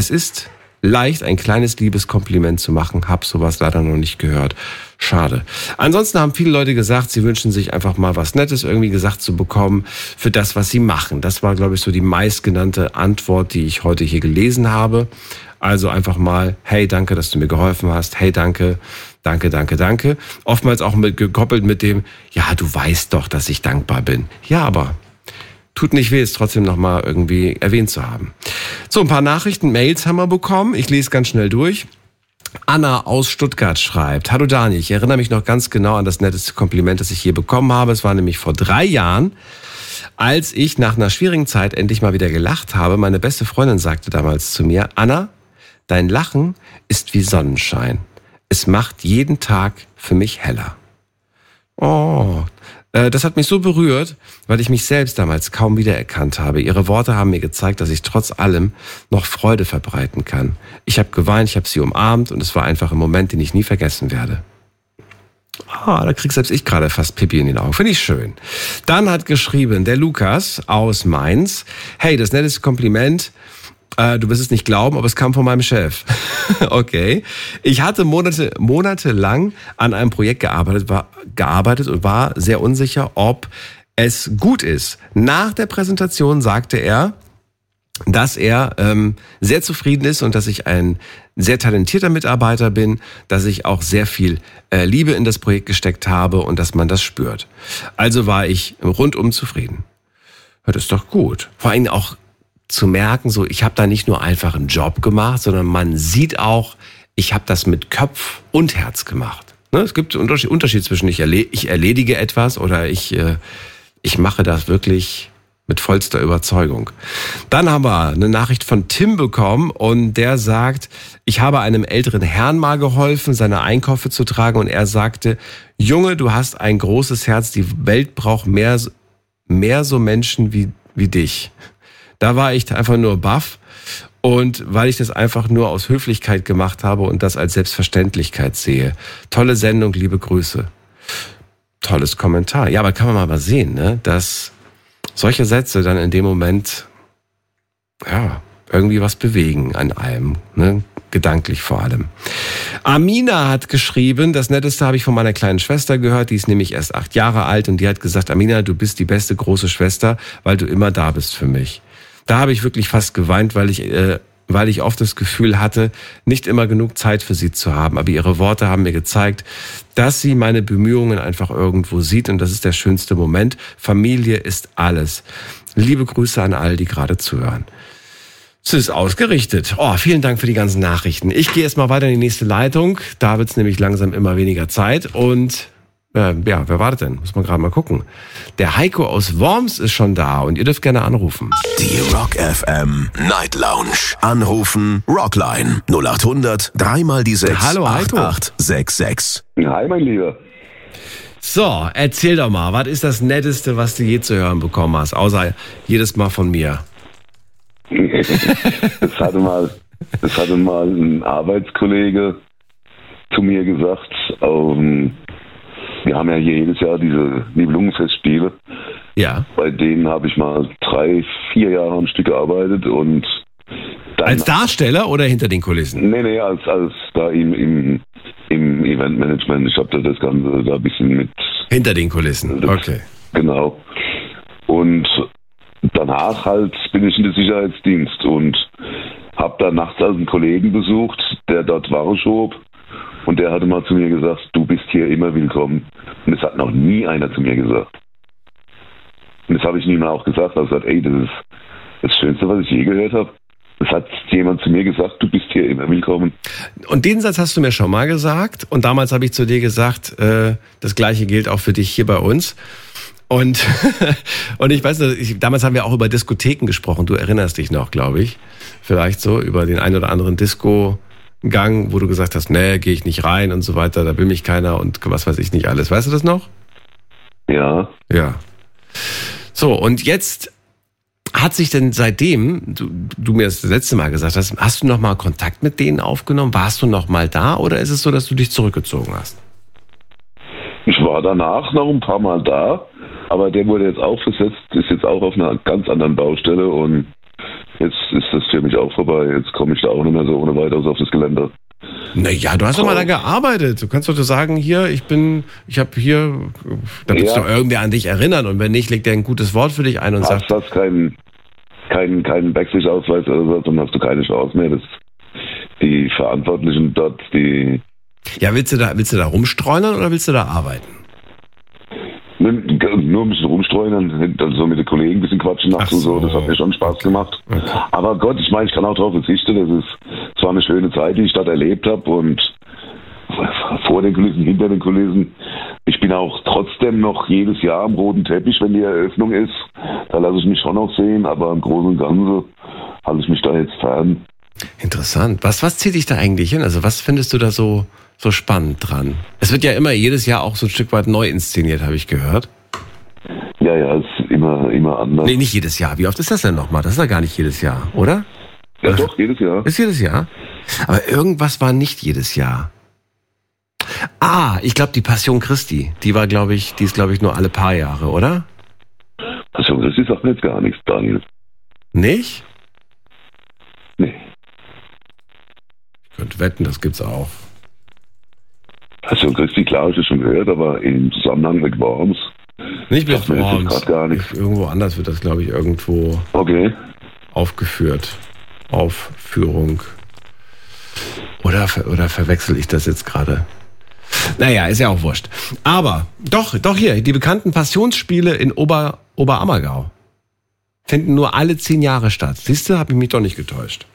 zu machen. Hab sowas leider noch nicht gehört. Schade. Ansonsten haben viele Leute gesagt, sie wünschen sich einfach mal was Nettes irgendwie gesagt zu bekommen für das, was sie machen. Das war, glaube ich, so die meistgenannte Antwort, die ich heute hier gelesen habe. Also einfach mal, hey, danke, dass du mir geholfen hast. Hey, danke, danke, danke, danke. Oftmals auch gekoppelt mit dem, ja, du weißt doch, dass ich dankbar bin. Ja, aber tut nicht weh, es trotzdem nochmal irgendwie erwähnt zu haben. So, ein paar Nachrichten, Mails haben wir bekommen. Ich lese ganz schnell durch. Anna aus Stuttgart schreibt, hallo Daniel, ich erinnere mich noch ganz genau an das netteste Kompliment, das ich je bekommen habe. Es war nämlich vor 3 Jahren, als ich nach einer schwierigen Zeit endlich mal wieder gelacht habe. Meine beste Freundin sagte damals zu mir, Anna, dein Lachen ist wie Sonnenschein. Es macht jeden Tag für mich heller. Oh, das hat mich so berührt, weil ich mich selbst damals kaum wiedererkannt habe. Ihre Worte haben mir gezeigt, dass ich trotz allem noch Freude verbreiten kann. Ich habe geweint, ich habe sie umarmt und es war einfach ein Moment, den ich nie vergessen werde. Da krieg selbst ich gerade fast Pipi in den Augen. Finde ich schön. Dann hat geschrieben der Lukas aus Mainz, hey, das netteste Kompliment, du wirst es nicht glauben, aber es kam von meinem Chef. Okay. Ich hatte monatelang an einem Projekt gearbeitet und war sehr unsicher, ob es gut ist. Nach der Präsentation sagte er, dass er sehr zufrieden ist und dass ich ein sehr talentierter Mitarbeiter bin, dass ich auch sehr viel Liebe in das Projekt gesteckt habe und dass man das spürt. Also war ich rundum zufrieden. Ja, das ist doch gut. Vor allem auch zu merken, so, ich habe da nicht nur einfach einen Job gemacht, sondern man sieht auch, ich habe das mit Kopf und Herz gemacht. Ne? Es gibt einen Unterschied zwischen ich erledige etwas oder ich mache das wirklich mit vollster Überzeugung. Dann haben wir eine Nachricht von Tim bekommen und der sagt, ich habe einem älteren Herrn mal geholfen, seine Einkäufe zu tragen und er sagte, Junge, du hast ein großes Herz, die Welt braucht mehr so Menschen wie dich. Da war ich einfach nur baff und weil ich das einfach nur aus Höflichkeit gemacht habe und das als Selbstverständlichkeit sehe. Tolle Sendung, liebe Grüße. Tolles Kommentar. Ja, aber kann man mal sehen, ne, dass solche Sätze dann in dem Moment ja irgendwie was bewegen an allem, ne? Gedanklich vor allem. Amina hat geschrieben, das Netteste habe ich von meiner kleinen Schwester gehört, die ist nämlich erst 8 Jahre alt und die hat gesagt, Amina, du bist die beste große Schwester, weil du immer da bist für mich. Da habe ich wirklich fast geweint, weil ich oft das Gefühl hatte, nicht immer genug Zeit für sie zu haben. Aber ihre Worte haben mir gezeigt, dass sie meine Bemühungen einfach irgendwo sieht und das ist der schönste Moment. Familie ist alles. Liebe Grüße an all, die gerade zuhören. Es ist ausgerichtet. Vielen Dank für die ganzen Nachrichten. Ich gehe jetzt mal weiter in die nächste Leitung. Da wird es nämlich langsam immer weniger Zeit. Und wer wartet denn? Muss man gerade mal gucken. Der Heiko aus Worms ist schon da und ihr dürft gerne anrufen. Die Rock FM Night Lounge. Anrufen Rockline 0800 3 die 6 Hallo, Heiko. 8866. Hi, mein Lieber. So, erzähl doch mal, was ist das Netteste, was du je zu hören bekommen hast? Außer jedes Mal von mir. Das hatte mal ein Arbeitskollege zu mir gesagt, wir haben ja hier jedes Jahr diese Nibelungenfestspiele. Ja. Bei denen habe ich mal 3-4 Jahre am Stück gearbeitet und dann, als Darsteller oder hinter den Kulissen? Nee, als da im Eventmanagement. Ich habe das Ganze da ein bisschen mit... Hinter den Kulissen, okay. Genau. Und danach halt bin ich in der Sicherheitsdienst und habe da nachts also einen Kollegen besucht, der dort Ware schob. Und der hatte mal zu mir gesagt, du bist hier immer willkommen. Und das hat noch nie einer zu mir gesagt. Und das habe ich ihm auch gesagt. Also gesagt, ey, das ist das Schönste, was ich je gehört habe. Das hat jemand zu mir gesagt, du bist hier immer willkommen. Und den Satz hast du mir schon mal gesagt. Und damals habe ich zu dir gesagt, das Gleiche gilt auch für dich hier bei uns. Und, und ich weiß nicht, damals haben wir auch über Diskotheken gesprochen. Du erinnerst dich noch, glaube ich. Vielleicht so über den einen oder anderen Disco-Gang, wo du gesagt hast, nee, gehe ich nicht rein und so weiter, da will mich keiner und was weiß ich nicht alles. Weißt du das noch? Ja. Ja. So, und jetzt hat sich denn seitdem, du mir das letzte Mal gesagt hast du noch mal Kontakt mit denen aufgenommen? Warst du noch mal da oder ist es so, dass du dich zurückgezogen hast? Ich war danach noch ein paar Mal da, aber der wurde jetzt auch versetzt, ist jetzt auch auf einer ganz anderen Baustelle und jetzt ist das für mich auch vorbei. Jetzt komme ich da auch nicht mehr so ohne weiteres auf das Gelände. Naja, du hast doch mal da gearbeitet. Du kannst doch sagen, da wird doch irgendwer an dich erinnern und wenn nicht, legt er ein gutes Wort für dich ein und sagt... Hast keinen Backstage-Ausweis oder so, dann hast du keine Chance mehr. Die Verantwortlichen dort, die... Ja, willst du da rumstreunern oder willst du da arbeiten? Nur ein bisschen rumstreunern, also mit den Kollegen ein bisschen quatschen nachts und so, das hat mir schon Spaß gemacht. Okay. Aber Gott, ich meine, ich kann auch darauf verzichten, es war eine schöne Zeit, die ich dort erlebt habe und vor den Kulissen, hinter den Kulissen. Ich bin auch trotzdem noch jedes Jahr am roten Teppich, wenn die Eröffnung ist. Da lasse ich mich schon noch sehen, aber im Großen und Ganzen halte ich mich da jetzt fern. Interessant. Was zieht dich da eigentlich hin? Also was findest du da so spannend dran? Es wird ja immer jedes Jahr auch so ein Stück weit neu inszeniert, habe ich gehört. Ja, es ist immer anders. Nee, nicht jedes Jahr. Wie oft ist das denn nochmal? Das ist ja gar nicht jedes Jahr, oder? Ja, oder? Doch, jedes Jahr. Ist jedes Jahr? Aber irgendwas war nicht jedes Jahr. Ich glaube, die Passion Christi, die ist, glaube ich, nur alle paar Jahre, oder? Passion Christi sagt mir jetzt gar nichts, Daniel. Nicht? Nee. Ich könnte wetten, das gibt's auch. Passion Christi, klar, habe ich das schon gehört, aber im Zusammenhang mit Worms. Nicht mit Worms. Gar nichts. Irgendwo anders wird das, glaube ich, irgendwo aufgeführt. Aufführung. Oder verwechsel ich das jetzt gerade? Naja, ist ja auch wurscht. Aber doch hier, die bekannten Passionsspiele in Oberammergau finden nur alle 10 Jahre statt. Siehst du, habe ich mich doch nicht getäuscht.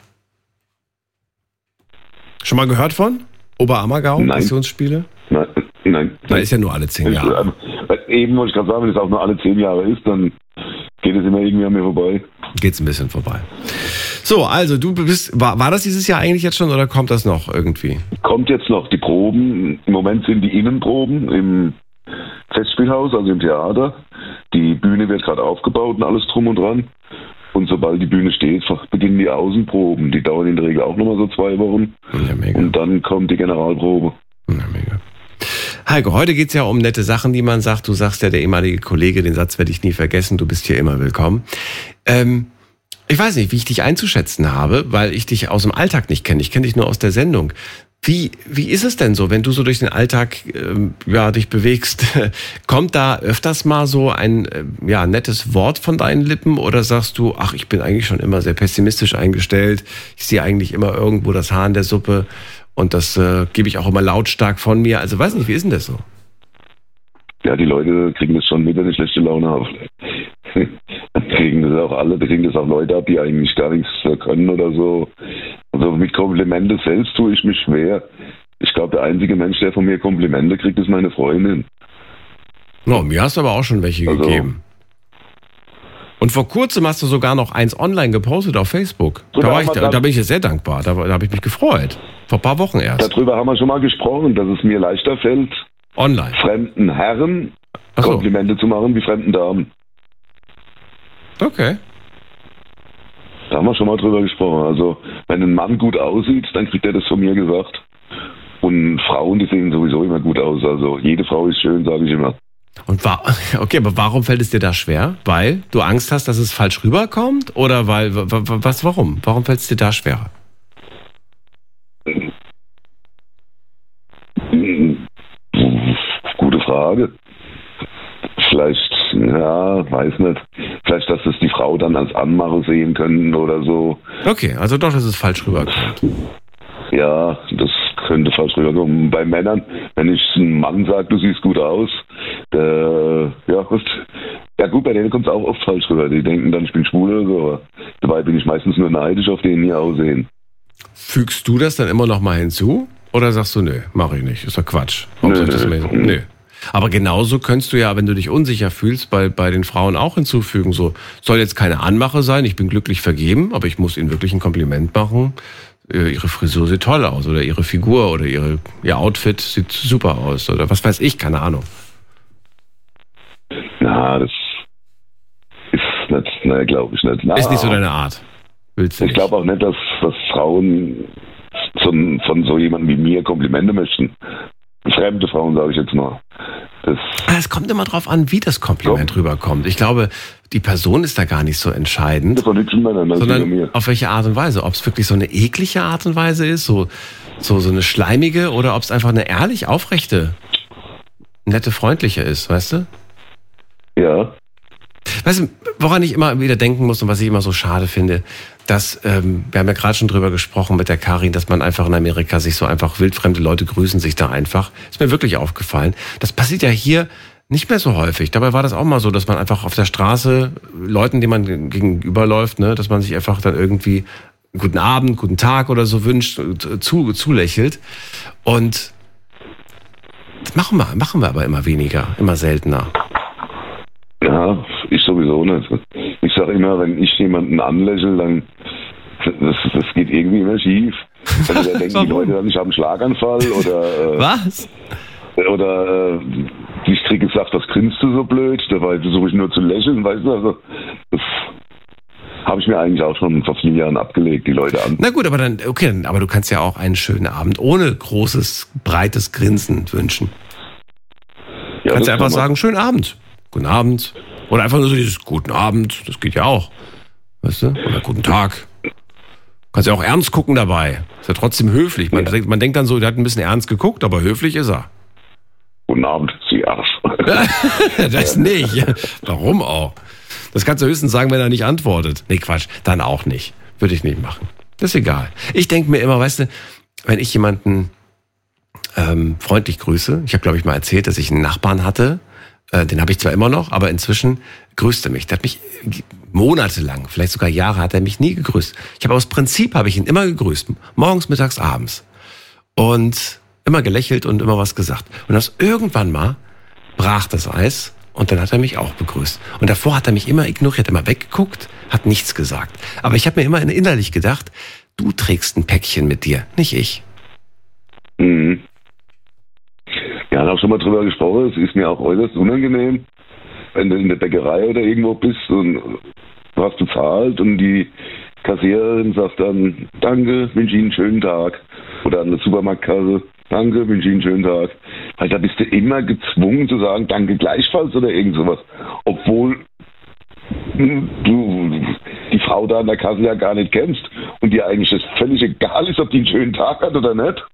Schon mal gehört von Oberammergau, Passionsspiele? Nein. Na, ist ja nur alle 10 Jahre. Eben wollte ich gerade sagen, wenn es auch nur alle 10 Jahre ist, dann geht es immer irgendwie an mir vorbei. Geht's ein bisschen vorbei. So, also du bist, war das dieses Jahr eigentlich jetzt schon oder kommt das noch irgendwie? Kommt jetzt noch die Proben. Im Moment sind die Innenproben im Festspielhaus, also im Theater. Die Bühne wird gerade aufgebaut und alles drum und dran. Und sobald die Bühne steht, beginnen die Außenproben. Die dauern in der Regel auch nochmal so 2 Wochen. Ja, mega. Und dann kommt die Generalprobe. Ja, mega. Heiko, heute geht's ja um nette Sachen, die man sagt. Du sagst ja, der ehemalige Kollege, den Satz werde ich nie vergessen, du bist hier immer willkommen. Ich weiß nicht, wie ich dich einzuschätzen habe, weil ich dich aus dem Alltag nicht kenne. Ich kenne dich nur aus der Sendung. Wie ist es denn so, wenn du so durch den Alltag dich bewegst? Kommt da öfters mal so ein nettes Wort von deinen Lippen oder sagst du, ach, ich bin eigentlich schon immer sehr pessimistisch eingestellt, ich sehe eigentlich immer irgendwo das Haar in der Suppe und das gebe ich auch immer lautstark von mir. Also weiß nicht, wie ist denn das so? Ja, die Leute kriegen das schon mit, wenn ich schlechte Laune habe. Kriegen das auch Leute ab, die eigentlich gar nichts können oder so. Also mit Komplimente selbst tue ich mich schwer. Ich glaube, der einzige Mensch, der von mir Komplimente kriegt, ist meine Freundin. No, mir hast du aber auch schon welche gegeben. Und vor kurzem hast du sogar noch eins online gepostet auf Facebook. Da bin ich jetzt sehr dankbar. Da habe ich mich gefreut. Vor ein paar Wochen erst. Darüber haben wir schon mal gesprochen, dass es mir leichter fällt, online fremden Herren Komplimente zu machen wie fremden Damen. Okay. Da haben wir schon mal drüber gesprochen. Also, wenn ein Mann gut aussieht, dann kriegt er das von mir gesagt. Und Frauen, die sehen sowieso immer gut aus. Also, jede Frau ist schön, sage ich immer. Und aber warum fällt es dir da schwer? Weil du Angst hast, dass es falsch rüberkommt? Oder warum? Warum fällt es dir da schwerer? Gute Frage. Vielleicht, weiß nicht. vielleicht, dass das die Frau dann als Anmache sehen können oder so. Okay, also doch, dass es falsch rüberkommt. Ja, das könnte falsch rüberkommen. Bei Männern, wenn ich einem Mann sage, du siehst gut aus, ja gut, bei denen kommt es auch oft falsch rüber. Die denken dann, ich bin schwul oder so, aber dabei bin ich meistens nur neidisch auf denen, die aussehen. Fügst du das dann immer noch mal hinzu? Oder sagst du, nö, mach ich nicht, ist doch Quatsch. Nö. Aber genauso könntest du ja, wenn du dich unsicher fühlst, bei den Frauen auch hinzufügen, so, soll jetzt keine Anmache sein, ich bin glücklich vergeben, aber ich muss ihnen wirklich ein Kompliment machen. Ihre Frisur sieht toll aus oder ihre Figur oder ihr Outfit sieht super aus oder was weiß ich, keine Ahnung. Na, das ist nicht, glaube ich nicht. Ist nicht so deine Art. Willst du ich glaube auch nicht, dass Frauen von so jemandem wie mir Komplimente möchten. Fremde Frauen, sage ich jetzt mal. Es kommt immer drauf an, wie das Kompliment rüberkommt. Ich glaube, die Person ist da gar nicht so entscheidend, sondern auf welche Art und Weise. Ob es wirklich so eine eklige Art und Weise ist, so eine schleimige, oder ob es einfach eine ehrlich aufrechte, nette, freundliche ist, weißt du? Ja. Weißt du, woran ich immer wieder denken muss und was ich immer so schade finde, dass, wir haben ja gerade schon drüber gesprochen mit der Karin, dass man einfach in Amerika sich so einfach wildfremde Leute grüßen sich da einfach. Ist mir wirklich aufgefallen. Das passiert ja hier nicht mehr so häufig. Dabei war das auch mal so, dass man einfach auf der Straße Leuten, denen man gegenüberläuft, ne, dass man sich einfach dann irgendwie guten Abend, guten Tag oder so wünscht, zulächelt. Und das machen wir aber immer weniger, immer seltener. Ja, ich sowieso nicht. Ich sage immer, wenn ich jemanden anlächle, dann das geht irgendwie immer schief. Also da denken die Leute dann, ich habe einen Schlaganfall oder was? Oder ich kriege gesagt, was grinst du so blöd? Dabei versuche ich nur zu lächeln, weißt du? Also das habe ich mir eigentlich auch schon vor vielen Jahren abgelegt, die Leute an. Na gut, aber aber du kannst ja auch einen schönen Abend ohne großes, breites Grinsen wünschen. Ja, kannst ja einfach sagen, schönen Abend. Guten Abend. Oder einfach nur so dieses guten Abend, das geht ja auch. Weißt du? Oder guten Tag. Kannst ja auch ernst gucken dabei. Ist ja trotzdem höflich. Man denkt dann so, der hat ein bisschen ernst geguckt, aber höflich ist er. Guten Abend, Sie Arsch. Das nicht. Warum auch? Das kannst du höchstens sagen, wenn er nicht antwortet. Nee, Quatsch, dann auch nicht. Würde ich nicht machen. Das ist egal. Ich denke mir immer, weißt du, wenn ich jemanden freundlich grüße, ich habe, glaube ich, mal erzählt, dass ich einen Nachbarn hatte, den habe ich zwar immer noch, aber inzwischen grüßt er mich. Der hat mich monatelang, vielleicht sogar Jahre, hat er mich nie gegrüßt. Aus Prinzip habe ich ihn immer gegrüßt. Morgens, mittags, abends. Und immer gelächelt und immer was gesagt. Und irgendwann mal brach das Eis und dann hat er mich auch begrüßt. Und davor hat er mich immer ignoriert, immer weggeguckt, hat nichts gesagt. Aber ich habe mir immer innerlich gedacht, du trägst ein Päckchen mit dir, nicht ich. Mhm. Ja, ich habe schon mal drüber gesprochen, es ist mir auch äußerst unangenehm, wenn du in der Bäckerei oder irgendwo bist und du hast bezahlt und die Kassiererin sagt dann, danke, wünsche Ihnen einen schönen Tag. Oder an der Supermarktkasse, danke, wünsche Ihnen einen schönen Tag. Weil da bist du immer gezwungen zu sagen, danke gleichfalls oder irgend sowas. Obwohl du die Frau da an der Kasse ja gar nicht kennst und dir eigentlich das völlig egal ist, ob die einen schönen Tag hat oder nicht.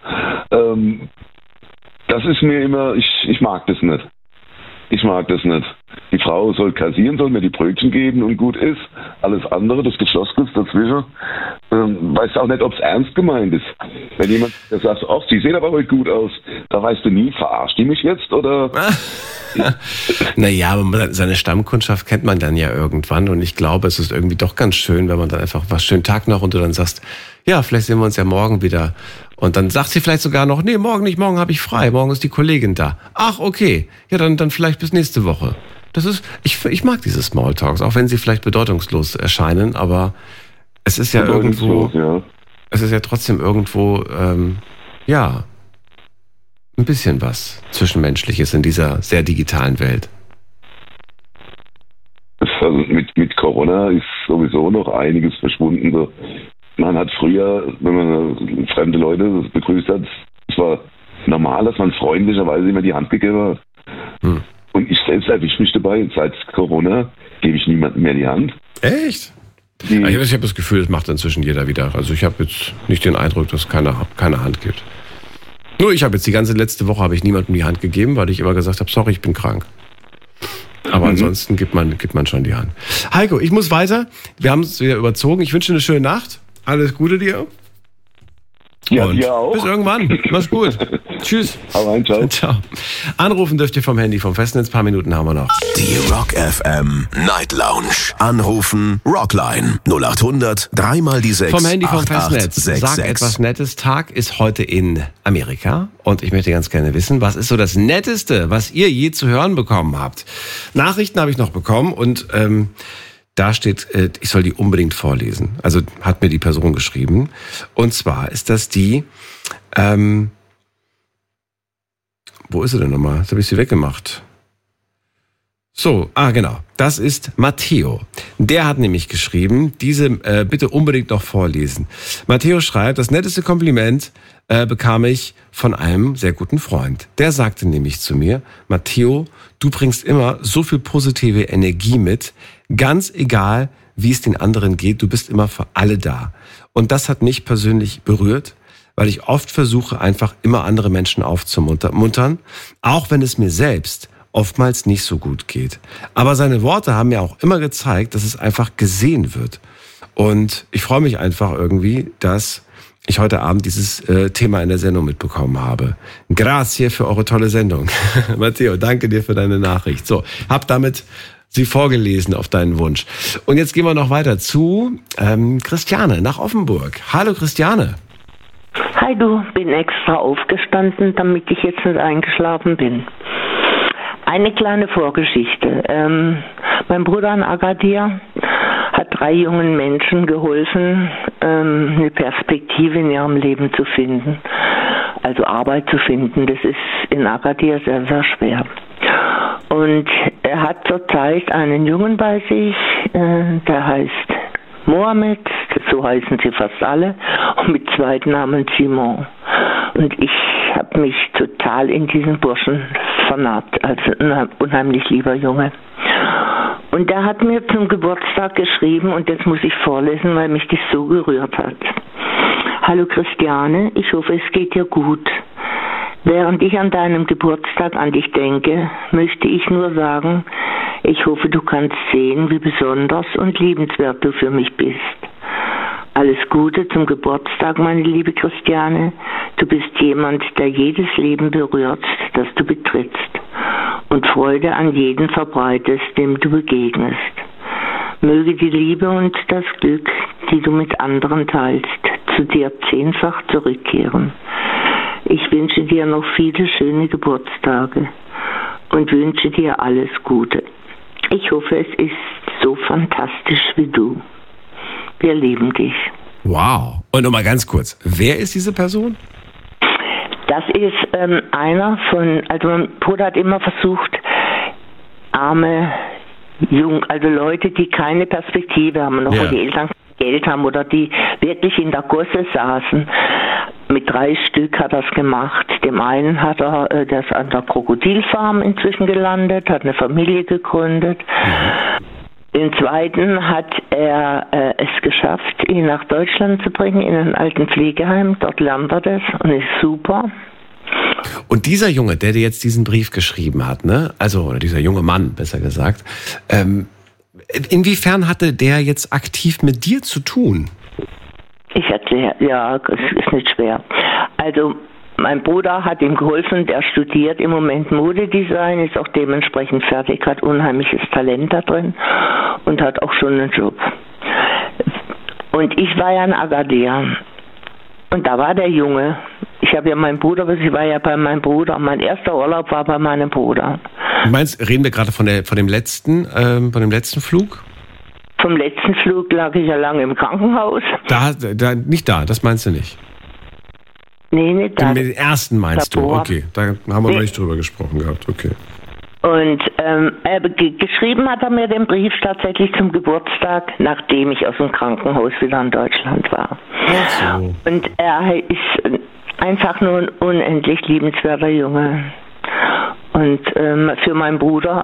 Das ist mir immer, ich mag das nicht. Ich mag das nicht. Die Frau soll kassieren, soll mir die Brötchen geben und gut ist. Alles andere, das Geschlossgriff dazwischen, weiß auch nicht, ob es ernst gemeint ist. Wenn jemand sagt, ach, Sie sehen aber heute gut aus, da weißt du nie, verarscht die mich jetzt oder... Naja, aber seine Stammkundschaft kennt man dann ja irgendwann und ich glaube, es ist irgendwie doch ganz schön, wenn man dann einfach, was schönen Tag noch und du dann sagst, ja, vielleicht sehen wir uns ja morgen wieder. Und dann sagt sie vielleicht sogar noch, nee, morgen nicht, morgen habe ich frei, morgen ist die Kollegin da. Ach, okay, ja, dann vielleicht bis nächste Woche. Das ist, ich mag diese Smalltalks, auch wenn sie vielleicht bedeutungslos erscheinen, aber es ist ja irgendwo, es ist ja trotzdem irgendwo, ja, ein bisschen was Zwischenmenschliches in dieser sehr digitalen Welt. Also mit Corona ist sowieso noch einiges verschwunden. So. Man hat früher, wenn man fremde Leute begrüßt hat, es war normal, dass man freundlicherweise immer die Hand gegeben hat. Und ich selbst erwische mich dabei, seit Corona gebe ich niemandem mehr die Hand. Echt? Ich habe das Gefühl, das macht inzwischen jeder wieder. Also ich habe jetzt nicht den Eindruck, dass es keine Hand gibt. Nur ich habe jetzt die ganze letzte Woche habe ich niemandem die Hand gegeben, weil ich immer gesagt habe, sorry, ich bin krank. Aber ansonsten gibt man schon die Hand. Heiko, ich muss weiter. Wir haben es wieder überzogen. Ich wünsche eine schöne Nacht. Alles Gute dir. Ja, und dir auch. Bis irgendwann. Mach's gut. Tschüss. Hau rein, ciao. Ciao. Anrufen dürft ihr vom Handy, vom Festnetz. Ein paar Minuten haben wir noch. Die Rock FM Night Lounge. Anrufen Rockline 0800 3 die 6 Vom Handy, vom 88 Festnetz. Sag etwas Nettes. Tag ist heute in Amerika. Und ich möchte ganz gerne wissen, was ist so das Netteste, was ihr je zu hören bekommen habt? Nachrichten habe ich noch bekommen und da steht, ich soll die unbedingt vorlesen. Also hat mir die Person geschrieben. Und zwar ist das die, wo ist sie denn nochmal? Jetzt habe ich sie weggemacht. So, genau. Das ist Matteo. Der hat nämlich geschrieben, diese bitte unbedingt noch vorlesen. Matteo schreibt, das netteste Kompliment bekam ich von einem sehr guten Freund. Der sagte nämlich zu mir, Matteo, du bringst immer so viel positive Energie mit, ganz egal, wie es den anderen geht, du bist immer für alle da. Und das hat mich persönlich berührt, weil ich oft versuche, einfach immer andere Menschen aufzumuntern, auch wenn es mir selbst oftmals nicht so gut geht. Aber seine Worte haben mir auch immer gezeigt, dass es einfach gesehen wird. Und ich freue mich einfach irgendwie, dass ich heute Abend dieses Thema in der Sendung mitbekommen habe. Grazie für eure tolle Sendung. Matteo, danke dir für deine Nachricht. So, hab damit sie vorgelesen auf deinen Wunsch. Und jetzt gehen wir noch weiter zu Christiane nach Offenburg. Hallo Christiane. Hi du, bin extra aufgestanden, damit ich jetzt nicht eingeschlafen bin. Eine kleine Vorgeschichte. Mein Bruder in Agadir hat 3 jungen Menschen geholfen, eine Perspektive in ihrem Leben zu finden, also Arbeit zu finden. Das ist in Agadir sehr, sehr schwer. Und er hat zurzeit einen Jungen bei sich, der heißt Mohammed, so heißen sie fast alle, und mit Zweitnamen Simon. Und ich habe mich total in diesen Burschen vernarbt, also ein unheimlich lieber Junge. Und der hat mir zum Geburtstag geschrieben, und jetzt muss ich vorlesen, weil mich das so gerührt hat. Hallo Christiane, ich hoffe, es geht dir gut. Während ich an deinem Geburtstag an dich denke, möchte ich nur sagen, ich hoffe, du kannst sehen, wie besonders und liebenswert du für mich bist. Alles Gute zum Geburtstag, meine liebe Christiane. Du bist jemand, der jedes Leben berührt, das du betrittst, und Freude an jeden verbreitest, dem du begegnest. Möge die Liebe und das Glück, die du mit anderen teilst, zu dir 10-fach zurückkehren. Ich wünsche dir noch viele schöne Geburtstage und wünsche dir alles Gute. Ich hoffe, es ist so fantastisch wie du. Wir lieben dich. Wow. Und nochmal ganz kurz, wer ist diese Person? Das ist einer von, also mein Bruder hat immer versucht, arme, also Leute, die keine Perspektive haben, noch wo die Eltern Geld haben oder die wirklich in der Gosse saßen. Mit 3 Stück hat er es gemacht. Dem einen hat er, der ist an der Krokodilfarm inzwischen gelandet, hat eine Familie gegründet. Den zweiten hat er es geschafft, ihn nach Deutschland zu bringen, in ein alten Pflegeheim. Dort lernt er das und ist super. Und dieser Junge, der dir jetzt diesen Brief geschrieben hat, ne? Also, oder dieser junge Mann, besser gesagt, inwiefern hatte der jetzt aktiv mit dir zu tun? Ich erkläre, ja, es ist nicht schwer. Also, mein Bruder hat ihm geholfen, der studiert im Moment Modedesign, ist auch dementsprechend fertig, hat unheimliches Talent da drin und hat auch schon einen Job. Und ich war ja in Agadir und da war der Junge. Ich habe ja meinen Bruder, ich war ja bei meinem Bruder. Mein erster Urlaub war bei meinem Bruder. Du meinst, reden wir gerade von dem letzten Flug? Vom letzten Flug lag ich ja lange im Krankenhaus. Nicht da, das meinst du nicht? Nee, nicht da. Den ersten meinst du? Okay, da haben wir noch nicht drüber gesprochen gehabt, okay. Und geschrieben hat er mir den Brief tatsächlich zum Geburtstag, nachdem ich aus dem Krankenhaus wieder in Deutschland war. Ach so. Und er ist einfach nur ein unendlich liebenswerter Junge. Und für meinen Bruder,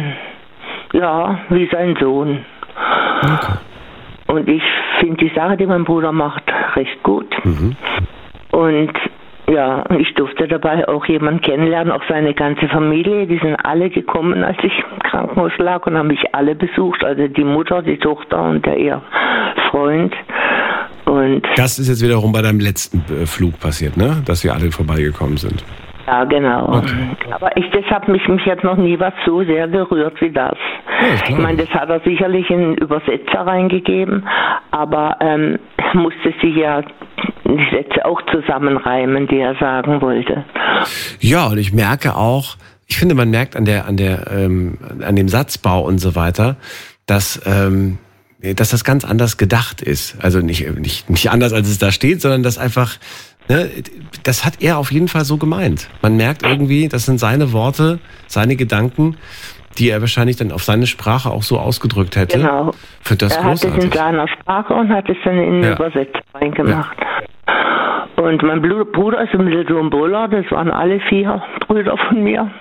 wie sein Sohn. Okay. Und ich finde die Sache, die mein Bruder macht, recht gut. Mhm. Und Ja, und ich durfte dabei auch jemanden kennenlernen, auch seine ganze Familie. Die sind alle gekommen, als ich im Krankenhaus lag und haben mich alle besucht. Also die Mutter, die Tochter und ihr Freund. Und das ist jetzt wiederum bei deinem letzten Flug passiert, ne? Dass wir alle vorbeigekommen sind. Ja, genau. Okay. Aber das hat mich jetzt noch nie was so sehr gerührt wie das. Ja, ich meine, das hat er sicherlich in einen Übersetzer reingegeben, aber musste sich ja die Sätze auch zusammenreimen, die er sagen wollte. Ja, und ich merke auch, ich finde, man merkt an dem Satzbau und so weiter, dass das ganz anders gedacht ist. Also nicht anders, als es da steht, sondern dass einfach, ne, das hat er auf jeden Fall so gemeint. Man merkt irgendwie, das sind seine Worte, seine Gedanken, die er wahrscheinlich dann auf seine Sprache auch so ausgedrückt hätte. Genau. Finde das großartig. Er hat es in seiner Sprache und hat es dann in den Übersetzer reingemacht. Ja. Und mein Bruder ist ein bisschen Brüller, das waren alle 4 Brüder von mir.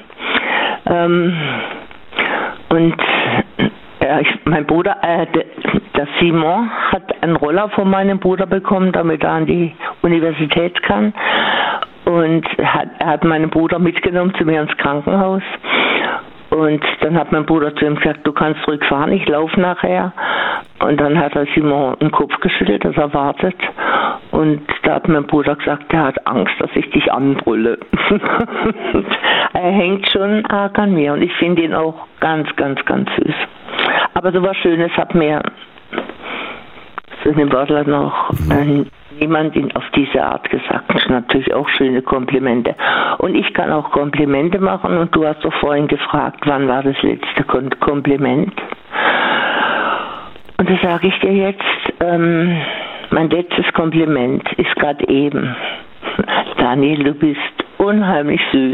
Mein Bruder, der Simon, hat einen Roller von meinem Bruder bekommen, damit er an die Universität kann. Und er hat meinen Bruder mitgenommen zu mir ins Krankenhaus. Und dann hat mein Bruder zu ihm gesagt, du kannst zurückfahren, ich laufe nachher. Und dann hat er Simon den Kopf geschüttelt, dass er wartet. Und da hat mein Bruder gesagt, er hat Angst, dass ich dich anbrülle. Er hängt schon arg an mir und ich finde ihn auch ganz, ganz, ganz süß. Aber so was Schönes hat mir so eine Wörter noch niemand auf diese Art gesagt. Das sind natürlich auch schöne Komplimente. Und ich kann auch Komplimente machen und du hast doch vorhin gefragt, wann war das letzte Kompliment? Und das sage ich dir jetzt, mein letztes Kompliment ist gerade eben. Daniel, du bist unheimlich süß.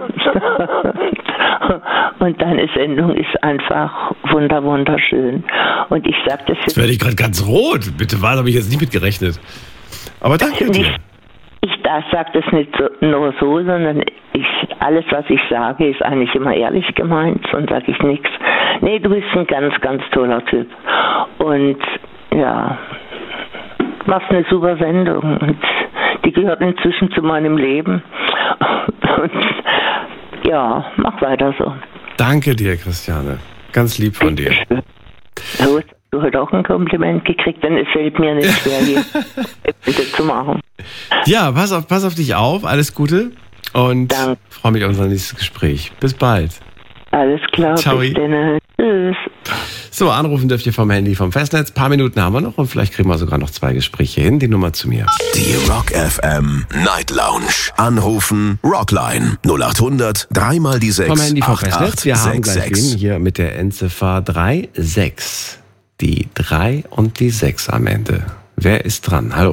Und deine Sendung ist einfach wunderschön. Und ich sage das jetzt... Jetzt werde ich gerade ganz rot. Bitte, was, habe ich jetzt nicht mit gerechnet. Aber danke dir. Ich sage das nicht nur so, sondern alles, was ich sage, ist eigentlich immer ehrlich gemeint. Sonst sage ich nichts. Nee, du bist ein ganz, ganz toller Typ. Und ja, machst eine super Sendung. Und die gehört inzwischen zu meinem Leben. Und ja, mach weiter so. Danke dir, Christiane. Ganz lieb von dir. Du hast auch ein Kompliment gekriegt, denn es fällt mir nicht schwer, hier bitte zu machen. Ja, pass auf dich auf. Alles Gute. Und freue mich auf unser nächstes Gespräch. Bis bald. Alles klar. Ciao. Bis dann. Tschüss. So, anrufen dürft ihr vom Handy, vom Festnetz. Ein paar Minuten haben wir noch und vielleicht kriegen wir sogar noch 2 Gespräche hin. Die Nummer zu mir. Die Rock FM Night Lounge. Anrufen Rockline 0800 3 die 6. Vom Handy, vom Festnetz. Wir haben gleich wen hier mit der Endziffer 36. Die 3 und die 6 am Ende. Wer ist dran? Hallo.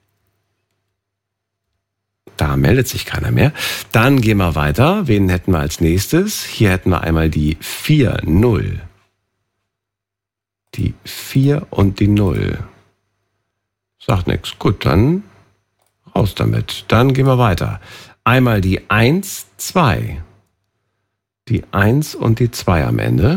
Da meldet sich keiner mehr. Dann gehen wir weiter. Wen hätten wir als nächstes? Hier hätten wir einmal die 4-0. Die 4 und die 0. Sagt nichts. Gut, dann raus damit. Dann gehen wir weiter. Einmal die 1-2. Die 1 und die 2 am Ende.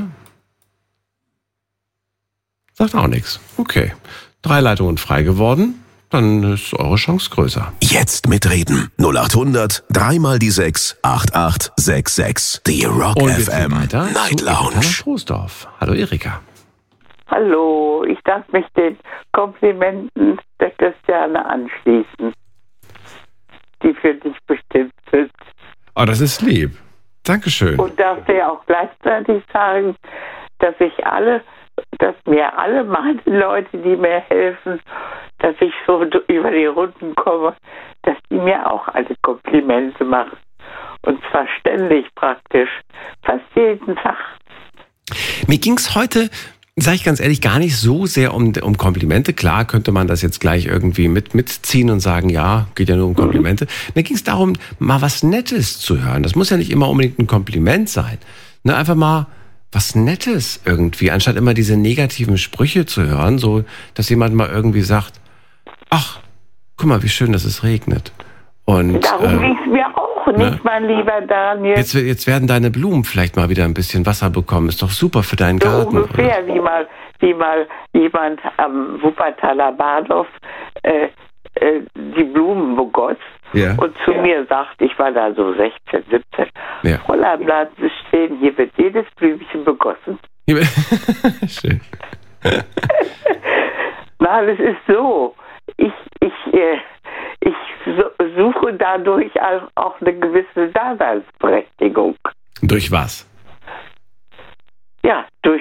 Sagt auch nichts. Okay. 3 Leitungen frei geworden. Dann ist eure Chance größer. Jetzt mitreden. 0800 3 die 6 8866. Die Rock und FM Night Lounge. Troisdorf. Hallo Erika. Hallo, ich darf mich den Komplimenten der Christiane anschließen, die für dich bestimmt sind. Oh, das ist lieb. Dankeschön. Und darf dir auch gleichzeitig sagen, dass mir alle meine Leute, die mir helfen, dass ich so über die Runden komme, dass die mir auch alle Komplimente machen. Und zwar ständig praktisch. Fast jeden Tag. Mir ging's heute, sage ich ganz ehrlich, gar nicht so sehr um Komplimente. Klar könnte man das jetzt gleich irgendwie mitziehen und sagen, ja, geht ja nur um Komplimente. Mir ging's darum, mal was Nettes zu hören. Das muss ja nicht immer unbedingt ein Kompliment sein. Ne, einfach mal was Nettes irgendwie, anstatt immer diese negativen Sprüche zu hören, so, dass jemand mal irgendwie sagt, ach, guck mal, wie schön, dass es regnet. Und darum ging es mir auch nicht, mein lieber Daniel. Jetzt werden deine Blumen vielleicht mal wieder ein bisschen Wasser bekommen. Ist doch super für deinen Garten. So ungefähr, oder? wie mal jemand am Wuppertaler Bahnhof die Blumen begoss und zu mir sagt, ich war da so 16, 17, Fräulein, bleiben Sie stehen, hier wird jedes Blümchen begossen. Schön. Nein, es ist so. Ich suche dadurch auch eine gewisse Daseinsberechtigung. Durch was? Ja, durch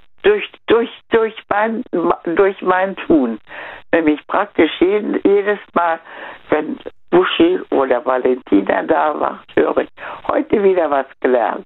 mein Tun. Nämlich praktisch jedes Mal, wenn Buschi oder Valentina da war, höre ich, heute wieder was gelernt.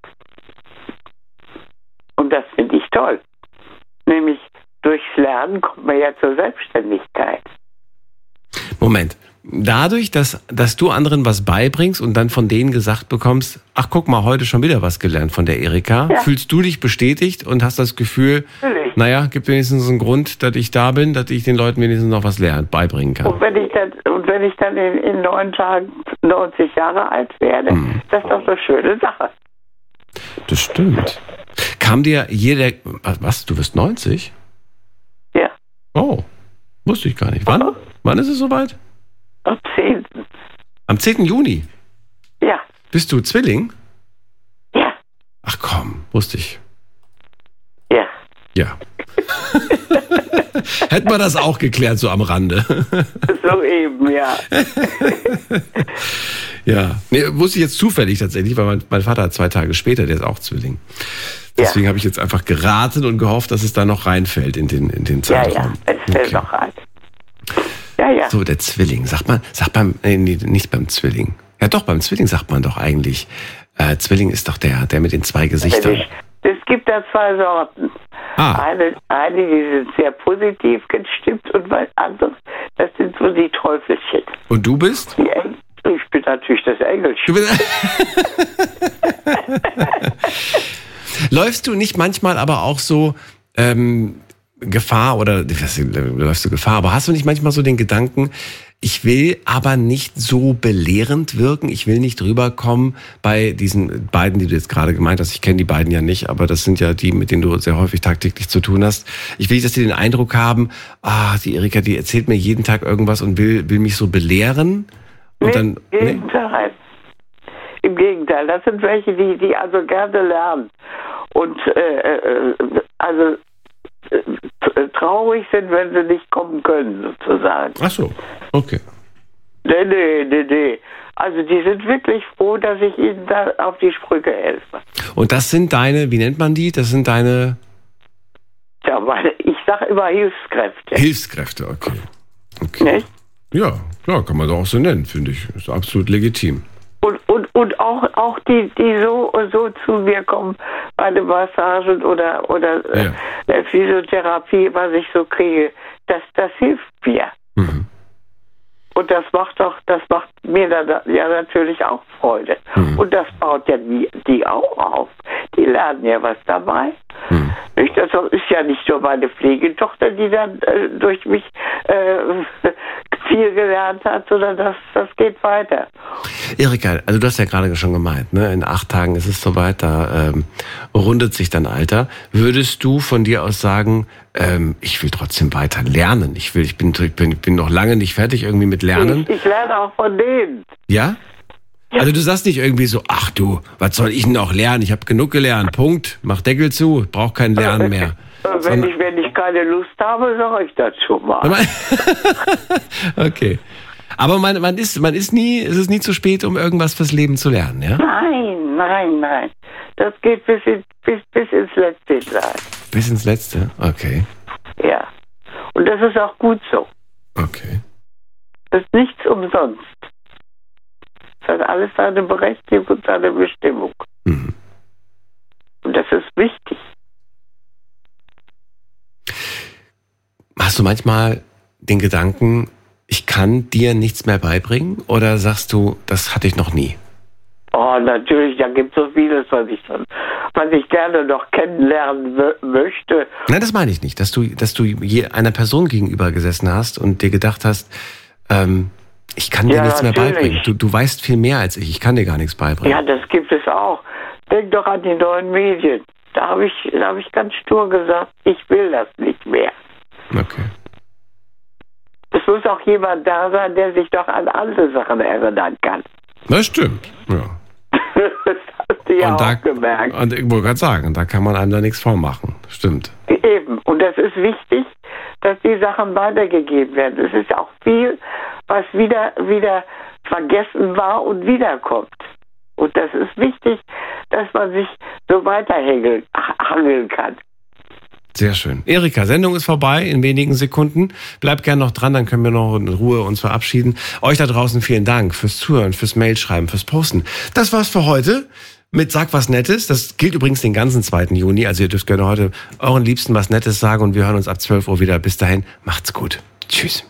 Und das finde ich toll. Nämlich durchs Lernen kommt man ja zur Selbstständigkeit. Moment. Dadurch, dass du anderen was beibringst und dann von denen gesagt bekommst, ach guck mal, heute schon wieder was gelernt von der Erika, fühlst du dich bestätigt und hast das Gefühl, naja, gibt wenigstens einen Grund, dass ich da bin, dass ich den Leuten wenigstens noch was beibringen kann. Und wenn ich dann in 9 Tagen 90 Jahre alt werde, das ist doch eine schöne Sache. Das stimmt. Kam dir jeder, was, du wirst 90? Ja. Oh, wusste ich gar nicht. Wann ist es soweit? Am 10. Am 10. Juni? Ja. Bist du Zwilling? Ja. Ach komm, wusste ich. Ja. Ja. Hätten wir das auch geklärt, so am Rande. So eben, ja. Ja. Nee, wusste ich jetzt zufällig tatsächlich, weil mein Vater hat 2 Tage später, der ist auch Zwilling. Deswegen habe ich jetzt einfach geraten und gehofft, dass es da noch reinfällt in den Zeitraum. Ja, es fällt noch rein. Ja. So, der Zwilling. Sagt nicht beim Zwilling. Ja doch, beim Zwilling sagt man doch eigentlich. Zwilling ist doch der mit den 2 Gesichtern. Es gibt da 2 Sorten. Eine, die sind sehr positiv gestimmt und andere, das sind so die Teufelchen. Und du bist? Ich bin natürlich das Engelchen. Läufst du nicht manchmal aber auch so Gefahr oder läufst du Gefahr, aber hast du nicht manchmal so den Gedanken, ich will aber nicht so belehrend wirken, ich will nicht rüberkommen bei diesen beiden, die du jetzt gerade gemeint hast, ich kenne die beiden ja nicht, aber das sind ja die, mit denen du sehr häufig tagtäglich zu tun hast. Ich will nicht, dass die den Eindruck haben, die Erika, die erzählt mir jeden Tag irgendwas und will mich so belehren. Und Im Gegenteil, das sind welche, die also gerne lernen und traurig sind, wenn sie nicht kommen können, sozusagen. Ach so, okay. Nee. Also die sind wirklich froh, dass ich ihnen da auf die Sprünge helfe. Und das sind deine, wie nennt man die? Das sind deine... Ja, ich sage immer Hilfskräfte. Hilfskräfte, okay. Nicht? Ja, klar, kann man doch auch so nennen, finde ich. Ist absolut legitim. Und auch die so zu mir kommen bei den Massagen oder Physiotherapie, was ich so kriege, das hilft mir. Mhm. Und das macht mir dann ja natürlich auch Freude. Mhm. Und das baut ja die auch auf. Die lernen ja was dabei. Mhm. Das ist ja nicht nur meine Pflegetochter, die dann durch mich viel gelernt hat, sondern das geht weiter. Erika, also du hast ja gerade schon gemeint, ne? In 8 Tagen ist es soweit, da rundet sich dein Alter. Würdest du von dir aus sagen, ich will trotzdem weiter lernen? Ich bin noch lange nicht fertig irgendwie mit Lernen. Ich lerne auch von denen. Ja? Also du sagst nicht irgendwie so, ach du, was soll ich denn noch lernen? Ich habe genug gelernt, Punkt. Mach Deckel zu, brauch kein Lernen mehr. Wenn ich keine Lust habe, sage ich das schon mal. Okay. Aber es ist nie zu spät, um irgendwas fürs Leben zu lernen, ja? Nein. Das geht bis ins Letzte hinein. Bis ins Letzte? Okay. Ja. Und das ist auch gut so. Okay. Das ist nichts umsonst. Es hat alles seine Berechtigung und seine Bestimmung. Mhm. Und das ist wichtig. Hast du manchmal den Gedanken, ich kann dir nichts mehr beibringen? Oder sagst du, das hatte ich noch nie? Oh, natürlich, da gibt es so vieles, was ich gerne noch kennenlernen möchte. Nein, das meine ich nicht, dass du einer Person gegenüber gesessen hast und dir gedacht hast, ich kann dir nichts mehr beibringen. Du weißt viel mehr als ich kann dir gar nichts beibringen. Ja, das gibt es auch. Denk doch an die neuen Medien. Da habe ich ganz stur gesagt, ich will das nicht mehr. Okay. Es muss auch jemand da sein, der sich doch an andere Sachen erinnern kann. Das stimmt, ja. Das hast du ja auch gemerkt. Und ich wollte gerade sagen, da kann man einem da nichts vormachen. Stimmt. Eben. Und das ist wichtig, dass die Sachen weitergegeben werden. Es ist auch viel, was wieder vergessen war und wiederkommt. Und das ist wichtig, dass man sich so weiterhangeln kann. Sehr schön. Erika, Sendung ist vorbei in wenigen Sekunden. Bleibt gerne noch dran, dann können wir noch in Ruhe uns verabschieden. Euch da draußen vielen Dank fürs Zuhören, fürs Mailschreiben, fürs Posten. Das war's für heute mit Sag was Nettes. Das gilt übrigens den ganzen 2. Juni. Also ihr dürft gerne heute euren Liebsten was Nettes sagen und wir hören uns ab 12 Uhr wieder. Bis dahin, macht's gut. Tschüss.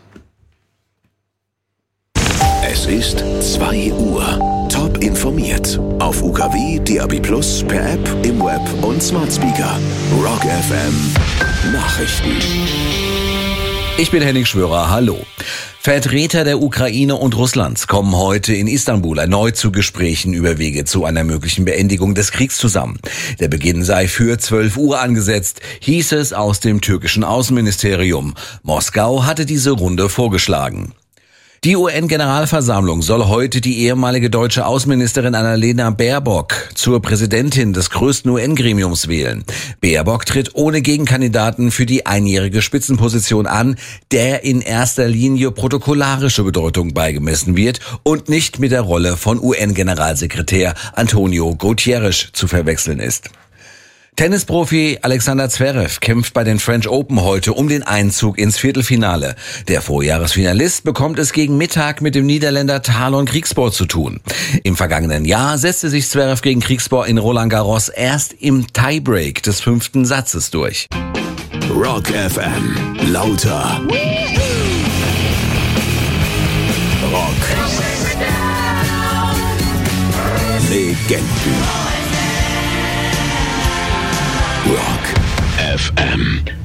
Es ist 2 Uhr. Top informiert. Auf UKW, DAB+, per App, im Web und Smart Speaker. Rock FM. Nachrichten. Ich bin Henning Schwörer. Hallo. Vertreter der Ukraine und Russlands kommen heute in Istanbul erneut zu Gesprächen über Wege zu einer möglichen Beendigung des Kriegs zusammen. Der Beginn sei für 12 Uhr angesetzt, hieß es aus dem türkischen Außenministerium. Moskau hatte diese Runde vorgeschlagen. Die UN-Generalversammlung soll heute die ehemalige deutsche Außenministerin Annalena Baerbock zur Präsidentin des größten UN-Gremiums wählen. Baerbock tritt ohne Gegenkandidaten für die einjährige Spitzenposition an, der in erster Linie protokollarische Bedeutung beigemessen wird und nicht mit der Rolle von UN-Generalsekretär Antonio Guterres zu verwechseln ist. Tennisprofi Alexander Zverev kämpft bei den French Open heute um den Einzug ins Viertelfinale. Der Vorjahresfinalist bekommt es gegen Mittag mit dem Niederländer Talon Griekspoor zu tun. Im vergangenen Jahr setzte sich Zverev gegen Griekspoor in Roland Garros erst im Tiebreak des 5. Satzes durch. Rock FM. Lauter. Rock. Legenden. Rock FM.